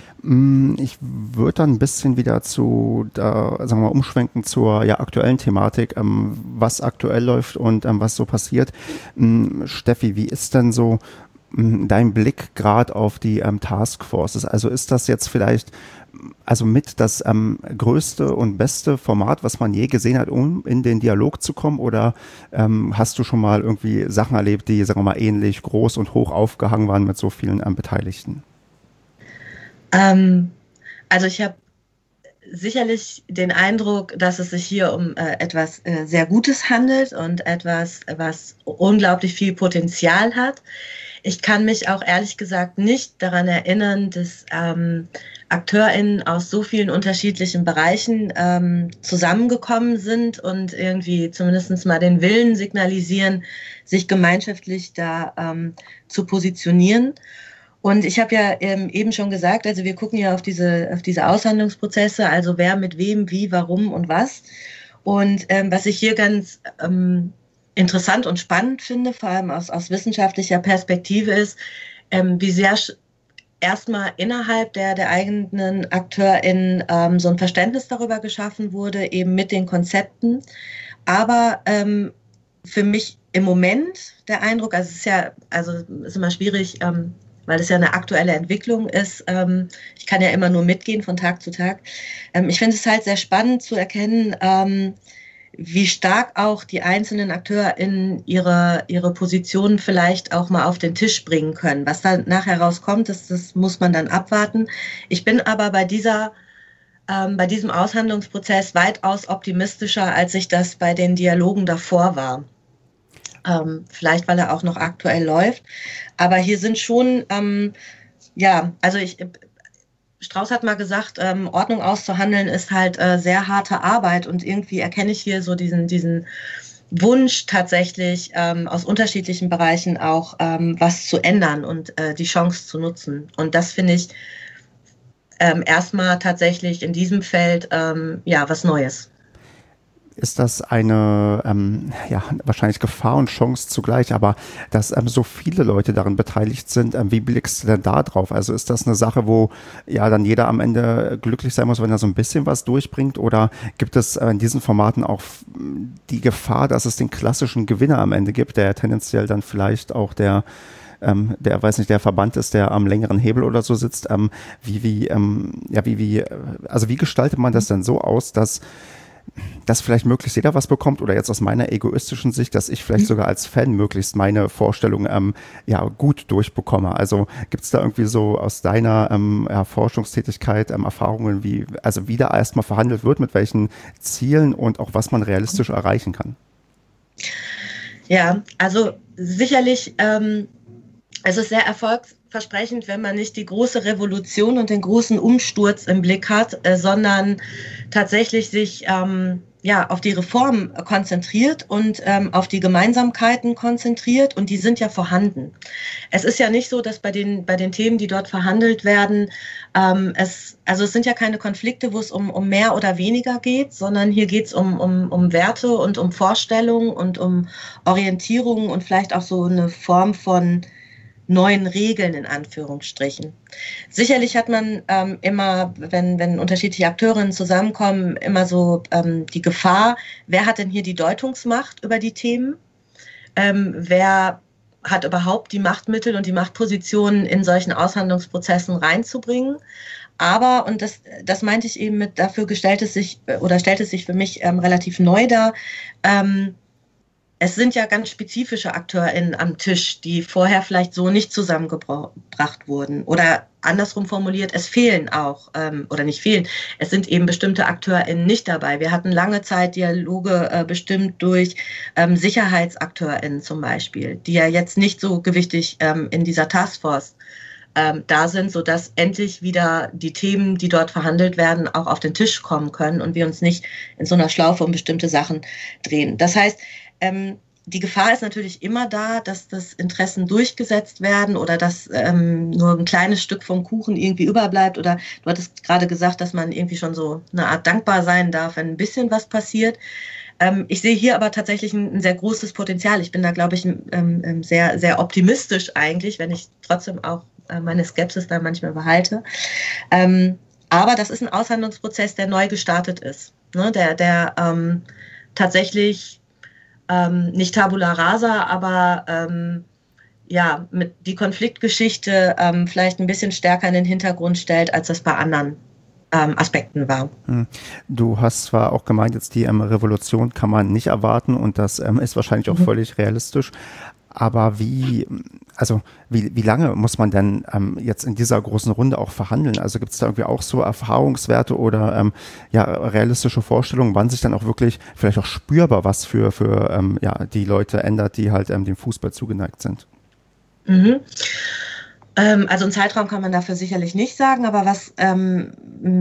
Ich würde dann ein bisschen wieder zu, da, sagen wir mal, umschwenken zur ja, aktuellen Thematik, ähm, was aktuell läuft und ähm, was so passiert. Ähm, Steffi, wie ist denn so ähm, dein Blick gerade auf die ähm, Taskforces? Also ist das jetzt vielleicht also mit das ähm, größte und beste Format, was man je gesehen hat, um in den Dialog zu kommen? Oder ähm, hast du schon mal irgendwie Sachen erlebt, die, sagen wir mal, ähnlich groß und hoch aufgehangen waren mit so vielen ähm, Beteiligten? Ähm, also ich habe sicherlich den Eindruck, dass es sich hier um äh, etwas äh, sehr Gutes handelt und etwas, was unglaublich viel Potenzial hat. Ich kann mich auch ehrlich gesagt nicht daran erinnern, dass ähm, AkteurInnen aus so vielen unterschiedlichen Bereichen ähm, zusammengekommen sind und irgendwie zumindest mal den Willen signalisieren, sich gemeinschaftlich da ähm, zu positionieren. Und ich habe ja ähm, eben schon gesagt, also wir gucken ja auf diese, auf diese Aushandlungsprozesse, also wer mit wem, wie, warum und was. Und ähm, was ich hier ganz ähm, interessant und spannend finde, vor allem aus, aus wissenschaftlicher Perspektive, ist, ähm, wie sehr erstmal innerhalb der, der eigenen AkteurInnen ähm, so ein Verständnis darüber geschaffen wurde, eben mit den Konzepten. Aber ähm, für mich im Moment der Eindruck, also es ist ja, also es ist immer schwierig, ähm, weil es ja eine aktuelle Entwicklung ist. Ähm, ich kann ja immer nur mitgehen von Tag zu Tag. Ähm, ich finde es halt sehr spannend zu erkennen, ähm, wie stark auch die einzelnen Akteure in ihre, ihre Positionen vielleicht auch mal auf den Tisch bringen können. Was da nachher rauskommt, das, das muss man dann abwarten. Ich bin aber bei dieser, ähm, bei diesem Aushandlungsprozess weitaus optimistischer, als ich das bei den Dialogen davor war. Ähm, vielleicht, weil er auch noch aktuell läuft. Aber hier sind schon, ähm, ja, also ich... Strauß hat mal gesagt, ähm, Ordnung auszuhandeln ist halt äh, sehr harte Arbeit und irgendwie erkenne ich hier so diesen, diesen Wunsch tatsächlich ähm, aus unterschiedlichen Bereichen auch ähm, was zu ändern und äh, die Chance zu nutzen. Und das finde ich ähm, erstmal tatsächlich in diesem Feld ähm, ja was Neues. Ist das eine, ähm, ja, wahrscheinlich Gefahr und Chance zugleich, aber dass ähm, so viele Leute daran beteiligt sind, ähm, wie blickst du denn da drauf? Also ist das eine Sache, wo ja dann jeder am Ende glücklich sein muss, wenn er so ein bisschen was durchbringt, oder gibt es äh, in diesen Formaten auch die Gefahr, dass es den klassischen Gewinner am Ende gibt, der tendenziell dann vielleicht auch der Ähm, der, weiß nicht, der Verband ist, der am längeren Hebel oder so sitzt? Ähm, wie, wie, ähm, ja, wie, wie, also wie gestaltet man das denn so aus, dass dass vielleicht möglichst jeder was bekommt, oder jetzt aus meiner egoistischen Sicht, dass ich vielleicht sogar als Fan möglichst meine Vorstellung ähm, ja, gut durchbekomme. Also gibt es da irgendwie so aus deiner ähm, ja, Forschungstätigkeit ähm, Erfahrungen, wie, also wie da erstmal verhandelt wird, mit welchen Zielen und auch was man realistisch erreichen kann? Ja, also sicherlich, ähm, es ist sehr erfolgsversprechend, wenn man nicht die große Revolution und den großen Umsturz im Blick hat, äh, sondern tatsächlich sich ähm, ja, auf die Reform konzentriert und ähm, auf die Gemeinsamkeiten konzentriert, und die sind ja vorhanden. Es ist ja nicht so, dass bei den, bei den Themen, die dort verhandelt werden, ähm, es, also es sind ja keine Konflikte, wo es um, um mehr oder weniger geht, sondern hier geht es um, um, um Werte und um Vorstellungen und um Orientierung und vielleicht auch so eine Form von neuen Regeln in Anführungsstrichen. Sicherlich hat man ähm, immer, wenn, wenn unterschiedliche Akteurinnen zusammenkommen, immer so ähm, die Gefahr, wer hat denn hier die Deutungsmacht über die Themen? Ähm, wer hat überhaupt die Machtmittel und die Machtpositionen in solchen Aushandlungsprozessen reinzubringen? Aber, und das, das meinte ich eben mit, dafür gestellt es sich, oder stellt es sich für mich ähm, relativ neu dar, ähm, es sind ja ganz spezifische AkteurInnen am Tisch, die vorher vielleicht so nicht zusammengebracht wurden. Oder andersrum formuliert, es fehlen auch, ähm, oder nicht fehlen, es sind eben bestimmte AkteurInnen nicht dabei. Wir hatten lange Zeit Dialoge äh, bestimmt durch ähm, SicherheitsakteurInnen zum Beispiel, die ja jetzt nicht so gewichtig ähm, in dieser Taskforce ähm, da sind, sodass endlich wieder die Themen, die dort verhandelt werden, auch auf den Tisch kommen können und wir uns nicht in so einer Schlaufe um bestimmte Sachen drehen. Das heißt, Ähm, die Gefahr ist natürlich immer da, dass das Interessen durchgesetzt werden oder dass ähm, nur ein kleines Stück vom Kuchen irgendwie überbleibt. Oder du hattest gerade gesagt, dass man irgendwie schon so eine Art dankbar sein darf, wenn ein bisschen was passiert. Ähm, ich sehe hier aber tatsächlich ein, ein sehr großes Potenzial. Ich bin da, glaube ich, ähm, sehr, sehr optimistisch eigentlich, wenn ich trotzdem auch äh, meine Skepsis da manchmal behalte. Ähm, aber das ist ein Aushandlungsprozess, der neu gestartet ist, ne? der, der ähm, tatsächlich Ähm, nicht Tabula Rasa, aber ähm, ja, mit die Konfliktgeschichte ähm, vielleicht ein bisschen stärker in den Hintergrund stellt, als das bei anderen ähm, Aspekten war. Du hast zwar auch gemeint, jetzt die ähm, Revolution kann man nicht erwarten, und das ähm, ist wahrscheinlich auch mhm. völlig realistisch. Aber wie, also wie, wie lange muss man denn ähm, jetzt in dieser großen Runde auch verhandeln? Also gibt es da irgendwie auch so Erfahrungswerte oder ähm, ja, realistische Vorstellungen, wann sich dann auch wirklich vielleicht auch spürbar was für, für ähm, ja, die Leute ändert, die halt ähm, dem Fußball zugeneigt sind? Mhm. Ähm, also einen Zeitraum kann man dafür sicherlich nicht sagen, aber was ähm,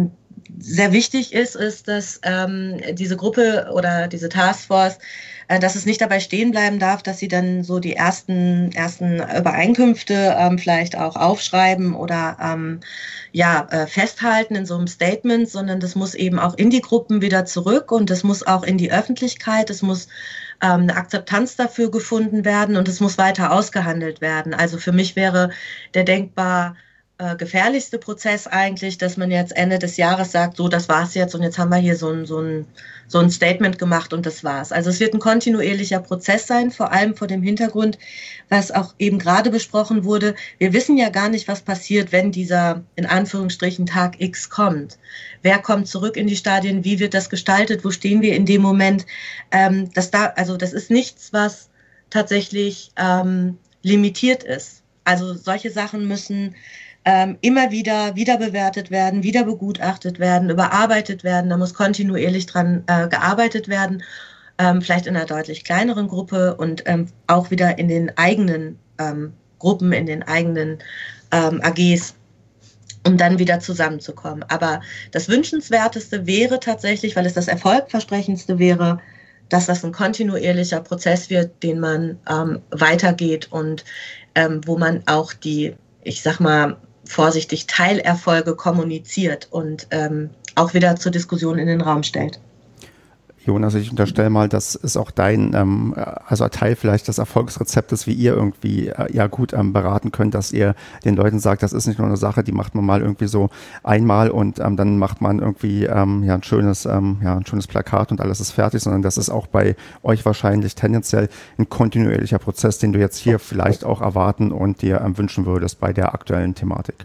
sehr wichtig ist, ist, dass ähm, diese Gruppe oder diese Taskforce, äh, dass es nicht dabei stehen bleiben darf, dass sie dann so die ersten, ersten Übereinkünfte ähm, vielleicht auch aufschreiben oder ähm, ja, äh, festhalten in so einem Statement, sondern das muss eben auch in die Gruppen wieder zurück und das muss auch in die Öffentlichkeit, es muss ähm, eine Akzeptanz dafür gefunden werden und es muss weiter ausgehandelt werden. Also für mich wäre der denkbar äh, gefährlichste Prozess eigentlich, dass man jetzt Ende des Jahres sagt, so, das war's jetzt und jetzt haben wir hier so ein, so ein, so ein Statement gemacht und das war's. Also es wird ein kontinuierlicher Prozess sein, vor allem vor dem Hintergrund, was auch eben gerade besprochen wurde. Wir wissen ja gar nicht, was passiert, wenn dieser, in Anführungsstrichen, Tag X kommt. Wer kommt zurück in die Stadien? Wie wird das gestaltet? Wo stehen wir in dem Moment? Ähm, das da, also das ist nichts, was tatsächlich ähm, limitiert ist. Also solche Sachen müssen ähm, immer wieder wieder bewertet werden, wieder begutachtet werden, überarbeitet werden. Da muss kontinuierlich dran äh, gearbeitet werden, ähm, vielleicht in einer deutlich kleineren Gruppe und ähm, auch wieder in den eigenen ähm, Gruppen, in den eigenen ähm, A Gs, um dann wieder zusammenzukommen. Aber das Wünschenswerteste wäre tatsächlich, weil es das Erfolgversprechendste wäre, dass das ein kontinuierlicher Prozess wird, den man ähm, weitergeht und ähm, wo man auch die, ich sag mal vorsichtig, Teilerfolge kommuniziert und ähm, auch wieder zur Diskussion in den Raum stellt. Jonas, ich unterstelle mal, das ist auch dein, ähm, also ein Teil vielleicht des Erfolgsrezeptes, wie ihr irgendwie äh, ja gut ähm, beraten könnt, dass ihr den Leuten sagt, das ist nicht nur eine Sache, die macht man mal irgendwie so einmal und ähm, dann macht man irgendwie ähm, ja ein schönes, ähm, ja ein schönes Plakat und alles ist fertig, sondern das ist auch bei euch wahrscheinlich tendenziell ein kontinuierlicher Prozess, den du jetzt hier vielleicht auch erwarten und dir ähm, wünschen würdest bei der aktuellen Thematik.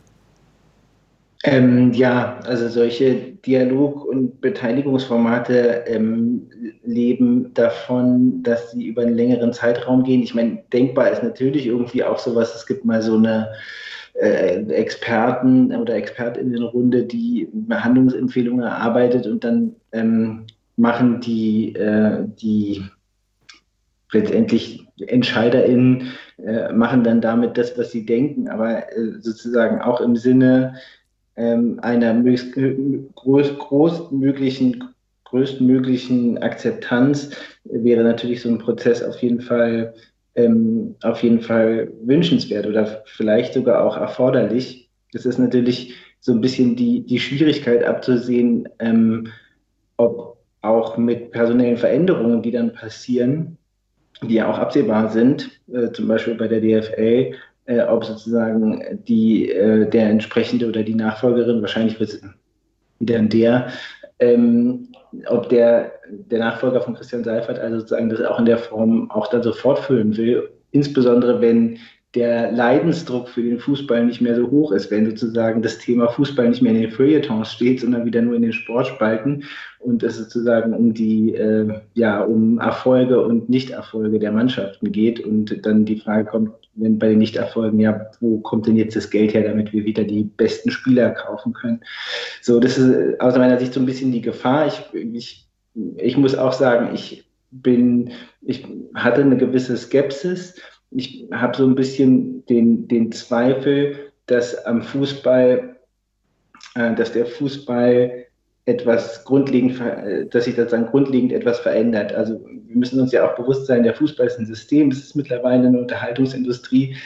Ähm, ja, also solche Dialog- und Beteiligungsformate ähm, leben davon, dass sie über einen längeren Zeitraum gehen. Ich meine, denkbar ist natürlich irgendwie auch sowas, es gibt mal so eine äh, Experten- oder ExpertInnenrunde, die Handlungsempfehlungen erarbeitet und dann ähm, machen die, äh, die letztendlich EntscheiderInnen äh, machen dann damit das, was sie denken, aber äh, sozusagen auch im Sinne einer groß, großmöglichen, größtmöglichen Akzeptanz wäre natürlich so ein Prozess auf jeden Fall, ähm, auf jeden Fall wünschenswert oder vielleicht sogar auch erforderlich. Das ist natürlich so ein bisschen die, die Schwierigkeit abzusehen, ähm, ob auch mit personellen Veränderungen, die dann passieren, die ja auch absehbar sind, äh, zum Beispiel bei der D F L, Äh, ob sozusagen die, äh, der entsprechende oder die Nachfolgerin, wahrscheinlich wird es wieder der, ähm, ob der, der Nachfolger von Christian Seifert also sozusagen das auch in der Form auch dann so fortführen will, insbesondere wenn der Leidensdruck für den Fußball nicht mehr so hoch ist, wenn sozusagen das Thema Fußball nicht mehr in den Feuilletons steht, sondern wieder nur in den Sportspalten und es sozusagen um die, äh, ja, um Erfolge und Nichterfolge der Mannschaften geht und dann die Frage kommt, wenn bei den Nichterfolgen, ja, wo kommt denn jetzt das Geld her, damit wir wieder die besten Spieler kaufen können? So, das ist aus meiner Sicht so ein bisschen die Gefahr. Ich, ich, ich muss auch sagen, ich bin, ich hatte eine gewisse Skepsis. Ich habe so ein bisschen den, den Zweifel, dass am Fußball, äh, dass der Fußball etwas grundlegend, dass sich sozusagen grundlegend etwas verändert. Also wir müssen uns ja auch bewusst sein, der Fußball ist ein System, es ist mittlerweile eine Unterhaltungsindustrie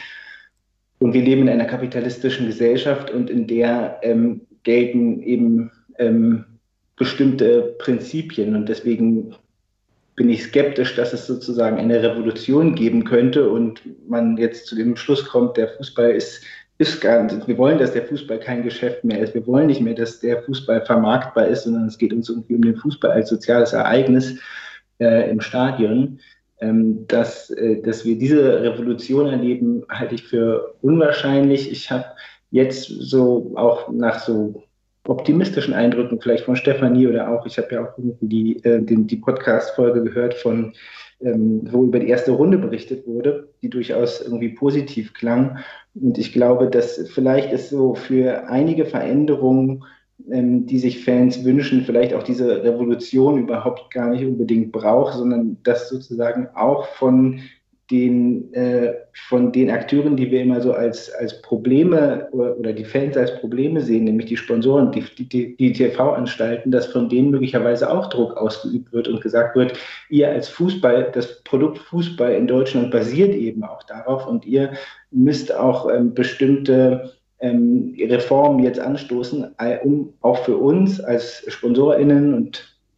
und wir leben in einer kapitalistischen Gesellschaft und in der ähm, gelten eben ähm, bestimmte Prinzipien und deswegen bin ich skeptisch, dass es sozusagen eine Revolution geben könnte und man jetzt zu dem Schluss kommt, der Fußball ist ist gar nicht, wir wollen, dass der Fußball kein Geschäft mehr ist. Wir wollen nicht mehr, dass der Fußball vermarktbar ist, sondern es geht uns irgendwie um den Fußball als soziales Ereignis äh, im Stadion. Ähm, dass, äh, dass wir diese Revolution erleben, halte ich für unwahrscheinlich. Ich habe jetzt so auch nach so optimistischen Eindrücken vielleicht von Stefanie oder auch, ich habe ja auch irgendwie die, äh, den, die Podcast-Folge gehört von Ähm, wo über die erste Runde berichtet wurde, die durchaus irgendwie positiv klang. Und ich glaube, dass vielleicht es so für einige Veränderungen, ähm, die sich Fans wünschen, vielleicht auch diese Revolution überhaupt gar nicht unbedingt braucht, sondern dass sozusagen auch von den, äh, von den Akteuren, die wir immer so als, als Probleme oder, oder die Fans als Probleme sehen, nämlich die Sponsoren, die, die, die T V-Anstalten, dass von denen möglicherweise auch Druck ausgeübt wird und gesagt wird, ihr als Fußball, das Produkt Fußball in Deutschland basiert eben auch darauf und ihr müsst auch ähm, bestimmte ähm, Reformen jetzt anstoßen, um auch für uns als SponsorInnen und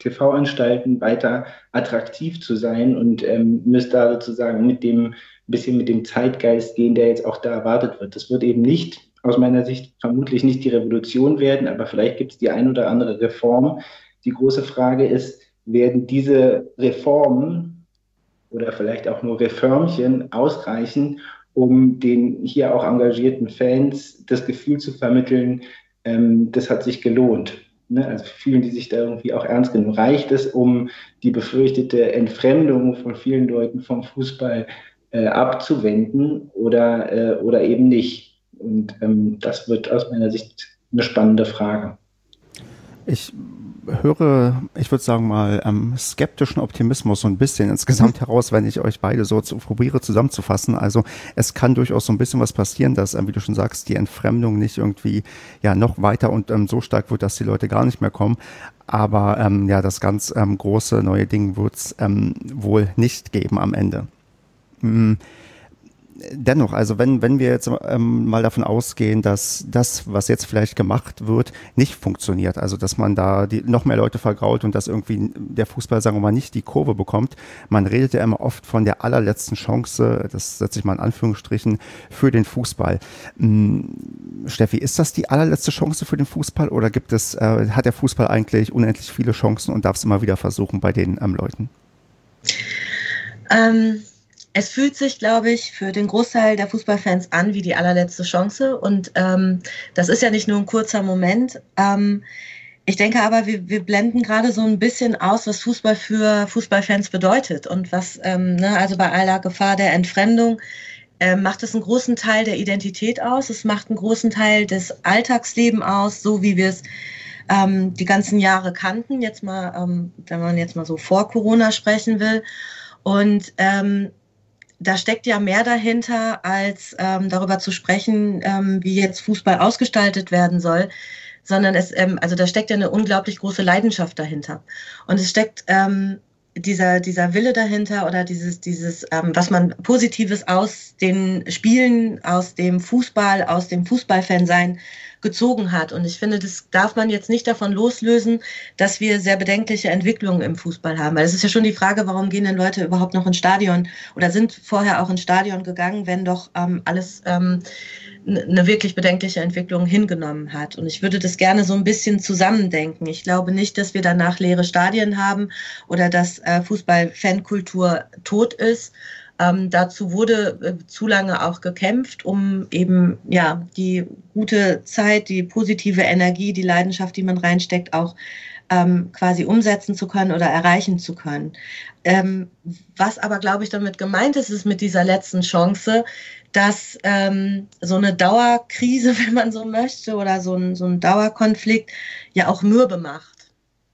T V-Anstalten weiter attraktiv zu sein und ähm, müsst da sozusagen mit dem, ein bisschen mit dem Zeitgeist gehen, der jetzt auch da erwartet wird. Das wird eben nicht, aus meiner Sicht, vermutlich nicht die Revolution werden, aber vielleicht gibt es die ein oder andere Reform. Die große Frage ist, werden diese Reformen oder vielleicht auch nur Reformchen ausreichen, um den hier auch engagierten Fans das Gefühl zu vermitteln, ähm, das hat sich gelohnt. Ne? Also fühlen die sich da irgendwie auch ernst genommen? Reicht es, um die befürchtete Entfremdung von vielen Leuten vom Fußball äh, abzuwenden oder, äh, oder eben nicht? Und ähm, das wird aus meiner Sicht eine spannende Frage. Ich höre, ich würde sagen mal, ähm, skeptischen Optimismus so ein bisschen insgesamt heraus, wenn ich euch beide so zu, probiere zusammenzufassen. Also es kann durchaus so ein bisschen was passieren, dass, ähm, wie du schon sagst, die Entfremdung nicht irgendwie ja noch weiter und ähm, so stark wird, dass die Leute gar nicht mehr kommen. Aber ähm, ja, das ganz ähm, große neue Ding wird es ähm, wohl nicht geben am Ende. Hm. Dennoch, also wenn, wenn wir jetzt ähm, mal davon ausgehen, dass das, was jetzt vielleicht gemacht wird, nicht funktioniert, also dass man da die, noch mehr Leute vergrault und dass irgendwie der Fußball, sagen wir mal, nicht die Kurve bekommt. Man redet ja immer oft von der allerletzten Chance, das setze ich mal in Anführungsstrichen, für den Fußball. Hm, Steffi, ist das die allerletzte Chance für den Fußball oder gibt es, äh, hat der Fußball eigentlich unendlich viele Chancen und darf es immer wieder versuchen bei den ähm, Leuten? Ähm Es fühlt sich, glaube ich, für den Großteil der Fußballfans an wie die allerletzte Chance. Und ähm, das ist ja nicht nur ein kurzer Moment. Ähm, ich denke aber, wir, wir blenden gerade so ein bisschen aus, was Fußball für Fußballfans bedeutet. Und was, ähm, ne, also bei aller Gefahr der Entfremdung, äh, macht es einen großen Teil der Identität aus. Es macht einen großen Teil des Alltagslebens aus, so wie wir es ähm, die ganzen Jahre kannten. Jetzt mal, ähm, wenn man jetzt mal so vor Corona sprechen will. Und ähm, da steckt ja mehr dahinter, als ähm, darüber zu sprechen, ähm, wie jetzt Fußball ausgestaltet werden soll, sondern es, ähm, also da steckt ja eine unglaublich große Leidenschaft dahinter. Und es steckt ähm, dieser, dieser Wille dahinter oder dieses, dieses ähm, was man Positives aus den Spielen, aus dem Fußball, aus dem Fußballfansein gezogen hat. Und ich finde, das darf man jetzt nicht davon loslösen, dass wir sehr bedenkliche Entwicklungen im Fußball haben. Weil es ist ja schon die Frage, warum gehen denn Leute überhaupt noch ins Stadion oder sind vorher auch ins Stadion gegangen, wenn doch ähm, alles ähm, eine wirklich bedenkliche Entwicklung hingenommen hat. Und ich würde das gerne so ein bisschen zusammendenken. Ich glaube nicht, dass wir danach leere Stadien haben oder dass äh, Fußball-Fankultur tot ist. Ähm, dazu wurde äh, zu lange auch gekämpft, um eben ja die gute Zeit, die positive Energie, die Leidenschaft, die man reinsteckt, auch ähm, quasi umsetzen zu können oder erreichen zu können. Ähm, was aber, glaube ich, damit gemeint ist, ist mit dieser letzten Chance, dass ähm, so eine Dauerkrise, wenn man so möchte, oder so ein, so ein Dauerkonflikt ja auch mürbe macht.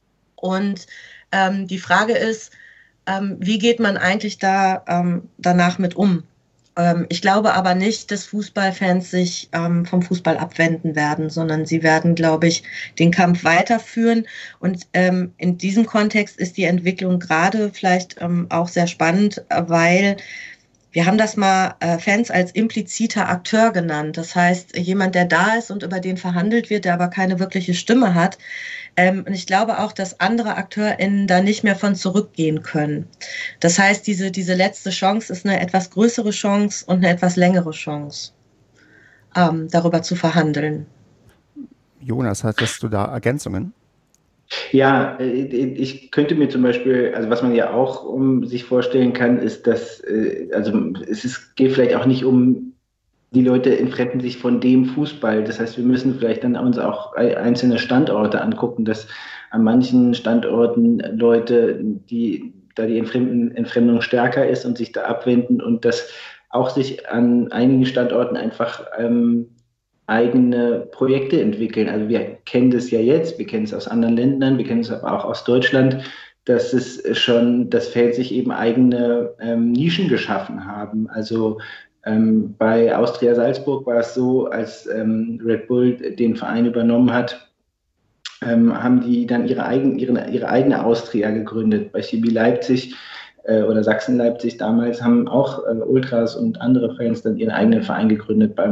Und ähm, die Frage ist, ähm, wie geht man eigentlich da ähm, danach mit um? Ähm, ich glaube aber nicht, dass Fußballfans sich ähm, vom Fußball abwenden werden, sondern sie werden, glaube ich, den Kampf weiterführen. Und ähm, in diesem Kontext ist die Entwicklung gerade vielleicht ähm, auch sehr spannend, weil wir haben das mal äh, Fans als impliziter Akteur genannt. Das heißt, jemand, der da ist und über den verhandelt wird, der aber keine wirkliche Stimme hat. Ähm, und ich glaube auch, dass andere AkteurInnen da nicht mehr von zurückgehen können. Das heißt, diese, diese letzte Chance ist eine etwas größere Chance und eine etwas längere Chance, ähm, darüber zu verhandeln. Jonas, hattest du da Ergänzungen? Ja, ich könnte mir zum Beispiel, also was man ja auch um sich vorstellen kann, ist, dass, also es ist, geht vielleicht auch nicht um, die Leute entfremden sich von dem Fußball. Das heißt, wir müssen vielleicht dann uns auch einzelne Standorte angucken, dass an manchen Standorten Leute, die da die Entfremdung stärker ist und sich da abwenden und dass auch sich an einigen Standorten einfach ähm, eigene Projekte entwickeln. Also wir kennen das ja jetzt, wir kennen es aus anderen Ländern, wir kennen es aber auch aus Deutschland, dass es schon, dass Fans sich eben eigene ähm, Nischen geschaffen haben. Also ähm, bei Austria Salzburg war es so, als ähm, Red Bull den Verein übernommen hat, ähm, haben die dann ihre, eigen, ihre, ihre eigene Austria gegründet. Bei C B Leipzig äh, oder Sachsen-Leipzig damals haben auch äh, Ultras und andere Fans dann ihren eigenen Verein gegründet. Beim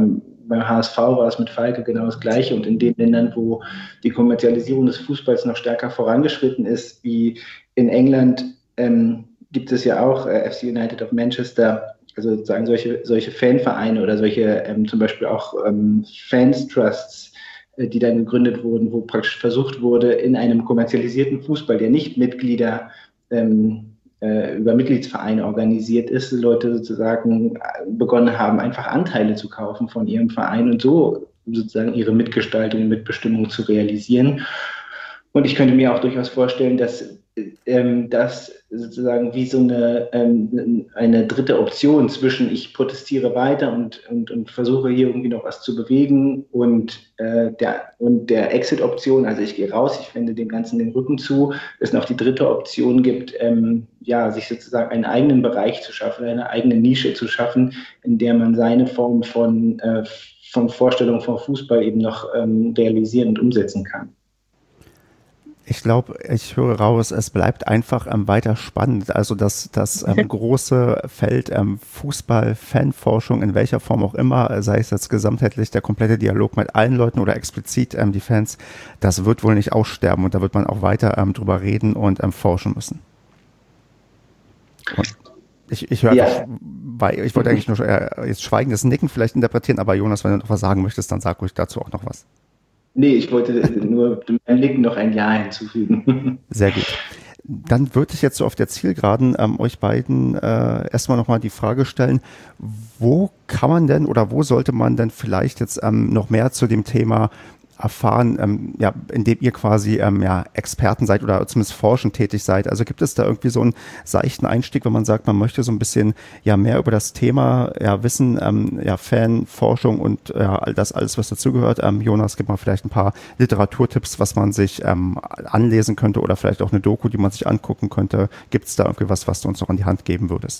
beim H S V war es mit Falke genau das Gleiche. Und in den Ländern, wo die Kommerzialisierung des Fußballs noch stärker vorangeschritten ist, wie in England, ähm, gibt es ja auch äh, F C United of Manchester, also sozusagen solche, solche Fanvereine oder solche ähm, zum Beispiel auch ähm, Fans-Trusts, äh, die dann gegründet wurden, wo praktisch versucht wurde, in einem kommerzialisierten Fußball, der nicht Mitglieder ähm, äh, über Mitgliedsvereine organisiert ist, Leute sozusagen begonnen haben, einfach Anteile zu kaufen von ihrem Verein und so sozusagen ihre Mitgestaltung und Mitbestimmung zu realisieren. Und ich könnte mir auch durchaus vorstellen, dass ähm, das sozusagen wie so eine, ähm, eine dritte Option zwischen ich protestiere weiter und, und, und versuche hier irgendwie noch was zu bewegen und, äh, der, und der Exit-Option, also ich gehe raus, ich wende dem Ganzen den Rücken zu, es noch die dritte Option gibt, ähm, ja, sich sozusagen einen eigenen Bereich zu schaffen, eine eigene Nische zu schaffen, in der man seine Form von, äh, von Vorstellung von Fußball eben noch ähm, realisieren und umsetzen kann. Ich glaube, ich höre raus, es bleibt einfach ähm, weiter spannend. Also das, das ähm, große Feld ähm, Fußball, Fanforschung, in welcher Form auch immer, sei es jetzt gesamtheitlich der komplette Dialog mit allen Leuten oder explizit ähm, die Fans, das wird wohl nicht aussterben und da wird man auch weiter ähm, drüber reden und ähm, forschen müssen. Und ich, ich höre ja. einfach, weil ich wollte eigentlich nur äh, jetzt schweigendes Nicken vielleicht interpretieren, aber Jonas, wenn du noch was sagen möchtest, dann sag ruhig dazu auch noch was. Nee, ich wollte nur dem Blick noch ein Ja hinzufügen. Sehr gut. Dann würde ich jetzt so auf der Zielgeraden ähm, euch beiden äh, erstmal nochmal die Frage stellen, wo kann man denn oder wo sollte man denn vielleicht jetzt ähm, noch mehr zu dem Thema erfahren, ähm, ja, indem ihr quasi ähm, ja, Experten seid oder zumindest forschend tätig seid. Also gibt es da irgendwie so einen seichten Einstieg, wenn man sagt, man möchte so ein bisschen ja mehr über das Thema ja, wissen, ähm, ja, Fanforschung und ja, all das, alles, was dazugehört. Ähm, Jonas, gib mal vielleicht ein paar Literaturtipps, was man sich ähm, anlesen könnte oder vielleicht auch eine Doku, die man sich angucken könnte. Gibt es da irgendwie was, was du uns noch an die Hand geben würdest?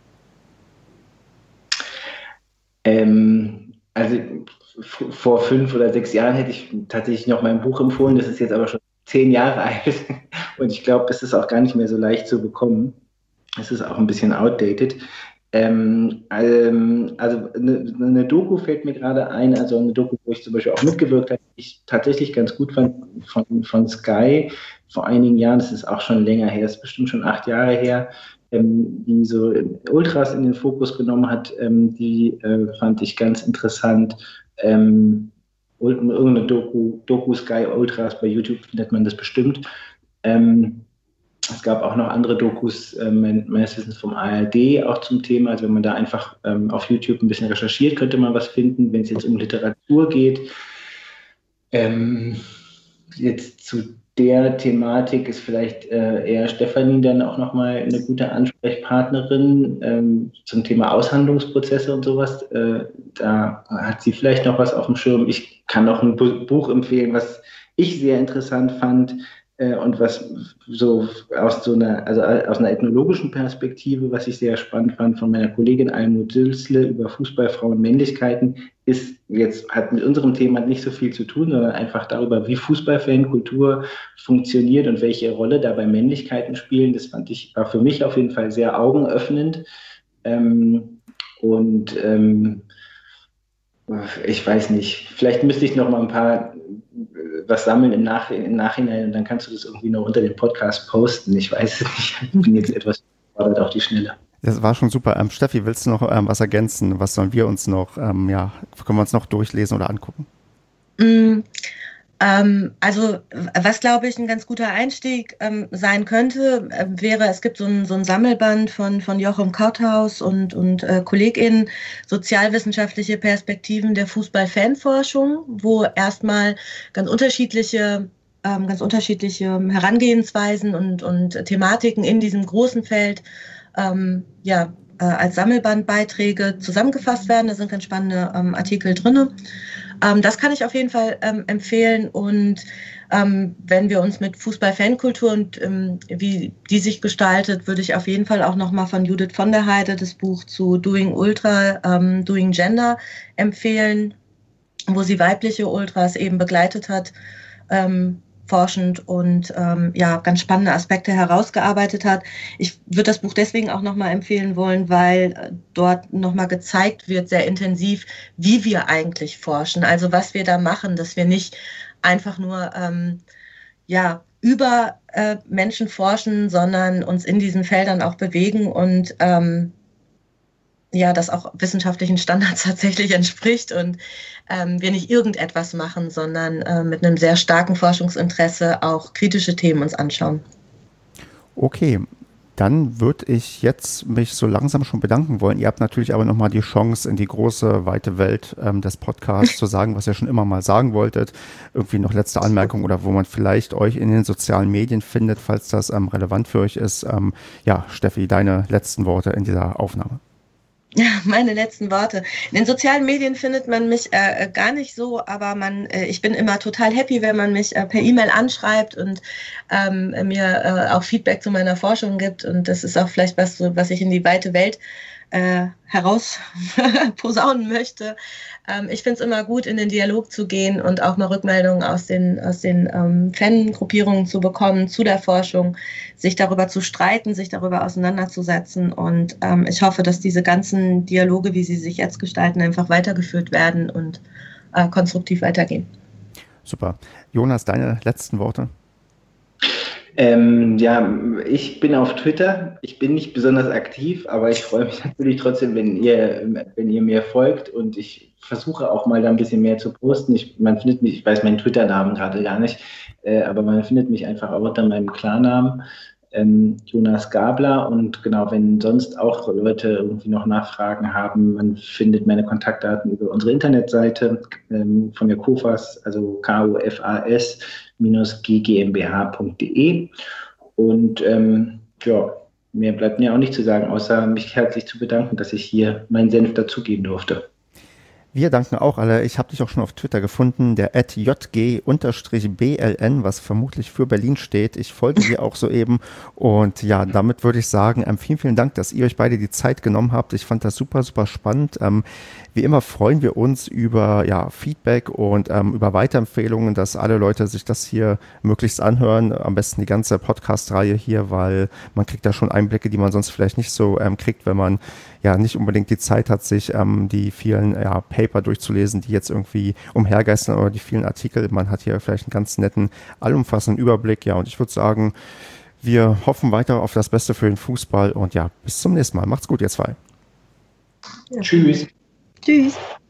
Ähm, also vor fünf oder sechs Jahren hätte ich tatsächlich noch mein Buch empfohlen. Das ist jetzt aber schon zehn Jahre alt. Und ich glaube, es ist auch gar nicht mehr so leicht zu bekommen. Es ist auch ein bisschen outdated. Ähm, ähm, also eine, eine Doku fällt mir gerade ein. Also eine Doku, wo ich zum Beispiel auch mitgewirkt habe, die ich tatsächlich ganz gut fand, von, von Sky vor einigen Jahren. Das ist auch schon länger her. Das ist bestimmt schon acht Jahre her. Ähm, die so Ultras in den Fokus genommen hat. Ähm, die äh, fand ich ganz interessant. Ähm, irgendeine Doku, Doku Sky Ultras, bei YouTube findet man das bestimmt. Ähm, es gab auch noch andere Dokus, ähm, meines Wissens vom A R D auch zum Thema. Also wenn man da einfach ähm, auf YouTube ein bisschen recherchiert, könnte man was finden. Wenn es jetzt um Literatur geht, ähm, jetzt zu der Thematik ist vielleicht äh, eher Stefanie dann auch nochmal eine gute Ansprechpartnerin ähm, zum Thema Aushandlungsprozesse und sowas. Äh, da hat sie vielleicht noch was auf dem Schirm. Ich kann noch ein Bu- Buch empfehlen, was ich sehr interessant fand äh, und was so aus so einer, also aus einer ethnologischen Perspektive, was ich sehr spannend fand, von meiner Kollegin Almut Sülzle über Fußball, Frauen, Männlichkeiten, ist jetzt, hat mit unserem Thema nicht so viel zu tun, sondern einfach darüber, wie Fußballfankultur funktioniert und welche Rolle dabei Männlichkeiten spielen. Das fand ich, war für mich auf jeden Fall sehr augenöffnend. Ähm, und ähm, ich weiß nicht, vielleicht müsste ich noch mal ein paar was sammeln im, Nach- im Nachhinein und dann kannst du das irgendwie noch unter dem Podcast posten. Ich weiß es nicht, ich bin jetzt etwas gefordert auf die Schnelle. Das war schon super. Ähm, Steffi, willst du noch ähm, was ergänzen? Was sollen wir uns noch, ähm, ja, können wir uns noch durchlesen oder angucken? Mm, ähm, also was, glaube ich, ein ganz guter Einstieg ähm, sein könnte, äh, wäre, es gibt so ein, so ein Sammelband von, von Joachim Kauthaus und, und äh, KollegInnen, sozialwissenschaftliche Perspektiven der Fußball-Fanforschung, wo erstmal ganz unterschiedliche ähm, ganz unterschiedliche Herangehensweisen und, und Thematiken in diesem großen Feld ähm, ja, äh, als Sammelbandbeiträge zusammengefasst werden. Da sind ganz spannende ähm, Artikel drin. Ähm, das kann ich auf jeden Fall ähm, empfehlen. Und ähm, wenn wir uns mit Fußball-Fankultur und ähm, wie die sich gestaltet, würde ich auf jeden Fall auch nochmal von Judith von der Heide das Buch zu Doing Ultra, ähm, Doing Gender empfehlen, wo sie weibliche Ultras eben begleitet hat. Ähm, forschend und ähm, ja, ganz spannende Aspekte herausgearbeitet hat. Ich würde das Buch deswegen auch nochmal empfehlen wollen, weil äh, dort nochmal gezeigt wird, sehr intensiv, wie wir eigentlich forschen. Also was wir da machen, dass wir nicht einfach nur ähm, ja, über äh, Menschen forschen, sondern uns in diesen Feldern auch bewegen und ähm, ja, das auch wissenschaftlichen Standards tatsächlich entspricht und ähm, wir nicht irgendetwas machen, sondern äh, mit einem sehr starken Forschungsinteresse auch kritische Themen uns anschauen. Okay, dann würde ich jetzt mich so langsam schon bedanken wollen. Ihr habt natürlich aber nochmal die Chance, in die große, weite Welt ähm, des Podcasts zu sagen, was ihr schon immer mal sagen wolltet. Irgendwie noch letzte Anmerkung oder wo man vielleicht euch in den sozialen Medien findet, falls das ähm, relevant für euch ist. Ähm, ja, Steffi, deine letzten Worte in dieser Aufnahme. Ja, meine letzten Worte. In den sozialen Medien findet man mich äh, gar nicht so, aber man, äh, ich bin immer total happy, wenn man mich äh, per E-Mail anschreibt und ähm, mir äh, auch Feedback zu meiner Forschung gibt. Und das ist auch vielleicht was, was ich in die weite Welt äh, heraus posaunen möchte. Ähm, ich finde es immer gut, in den Dialog zu gehen und auch mal Rückmeldungen aus den, aus den ähm, Fangruppierungen zu bekommen zu der Forschung, sich darüber zu streiten, sich darüber auseinanderzusetzen. Und ähm, ich hoffe, dass diese ganzen Dialoge, wie sie sich jetzt gestalten, einfach weitergeführt werden und äh, konstruktiv weitergehen. Super. Jonas, deine letzten Worte? Ähm, ja, ich bin auf Twitter. Ich bin nicht besonders aktiv, aber ich freue mich natürlich trotzdem, wenn ihr, wenn ihr mir folgt, und ich versuche auch mal da ein bisschen mehr zu posten. Ich, man findet mich, ich weiß meinen Twitter-Namen gerade gar nicht, äh, aber man findet mich einfach auch unter meinem Klarnamen, ähm, Jonas Gabler. Und genau, wenn sonst auch Leute irgendwie noch Nachfragen haben, man findet meine Kontaktdaten über unsere Internetseite ähm, von der KUFAS, also K U F A S G G M B H punkt de. Und ähm, ja, mehr bleibt mir auch nicht zu sagen, außer mich herzlich zu bedanken, dass ich hier meinen Senf dazugeben durfte. Wir danken auch alle. Ich habe dich auch schon auf Twitter gefunden, der at J G B L N, was vermutlich für Berlin steht. Ich folge dir auch soeben. Und ja, damit würde ich sagen, ähm, vielen, vielen Dank, dass ihr euch beide die Zeit genommen habt. Ich fand das super, super spannend. Ähm, wie immer freuen wir uns über ja, Feedback und ähm, über Weiterempfehlungen, dass alle Leute sich das hier möglichst anhören. Am besten die ganze Podcast-Reihe hier, weil man kriegt da schon Einblicke, die man sonst vielleicht nicht so ähm, kriegt, wenn man ja nicht unbedingt die Zeit hat, sich ähm, die vielen ja, Paper durchzulesen, die jetzt irgendwie umhergeistern, oder die vielen Artikel. Man hat hier vielleicht einen ganz netten, allumfassenden Überblick. Ja, und ich würde sagen, wir hoffen weiter auf das Beste für den Fußball und ja, bis zum nächsten Mal. Macht's gut, ihr zwei. Ja. Tschüss. Tschüss.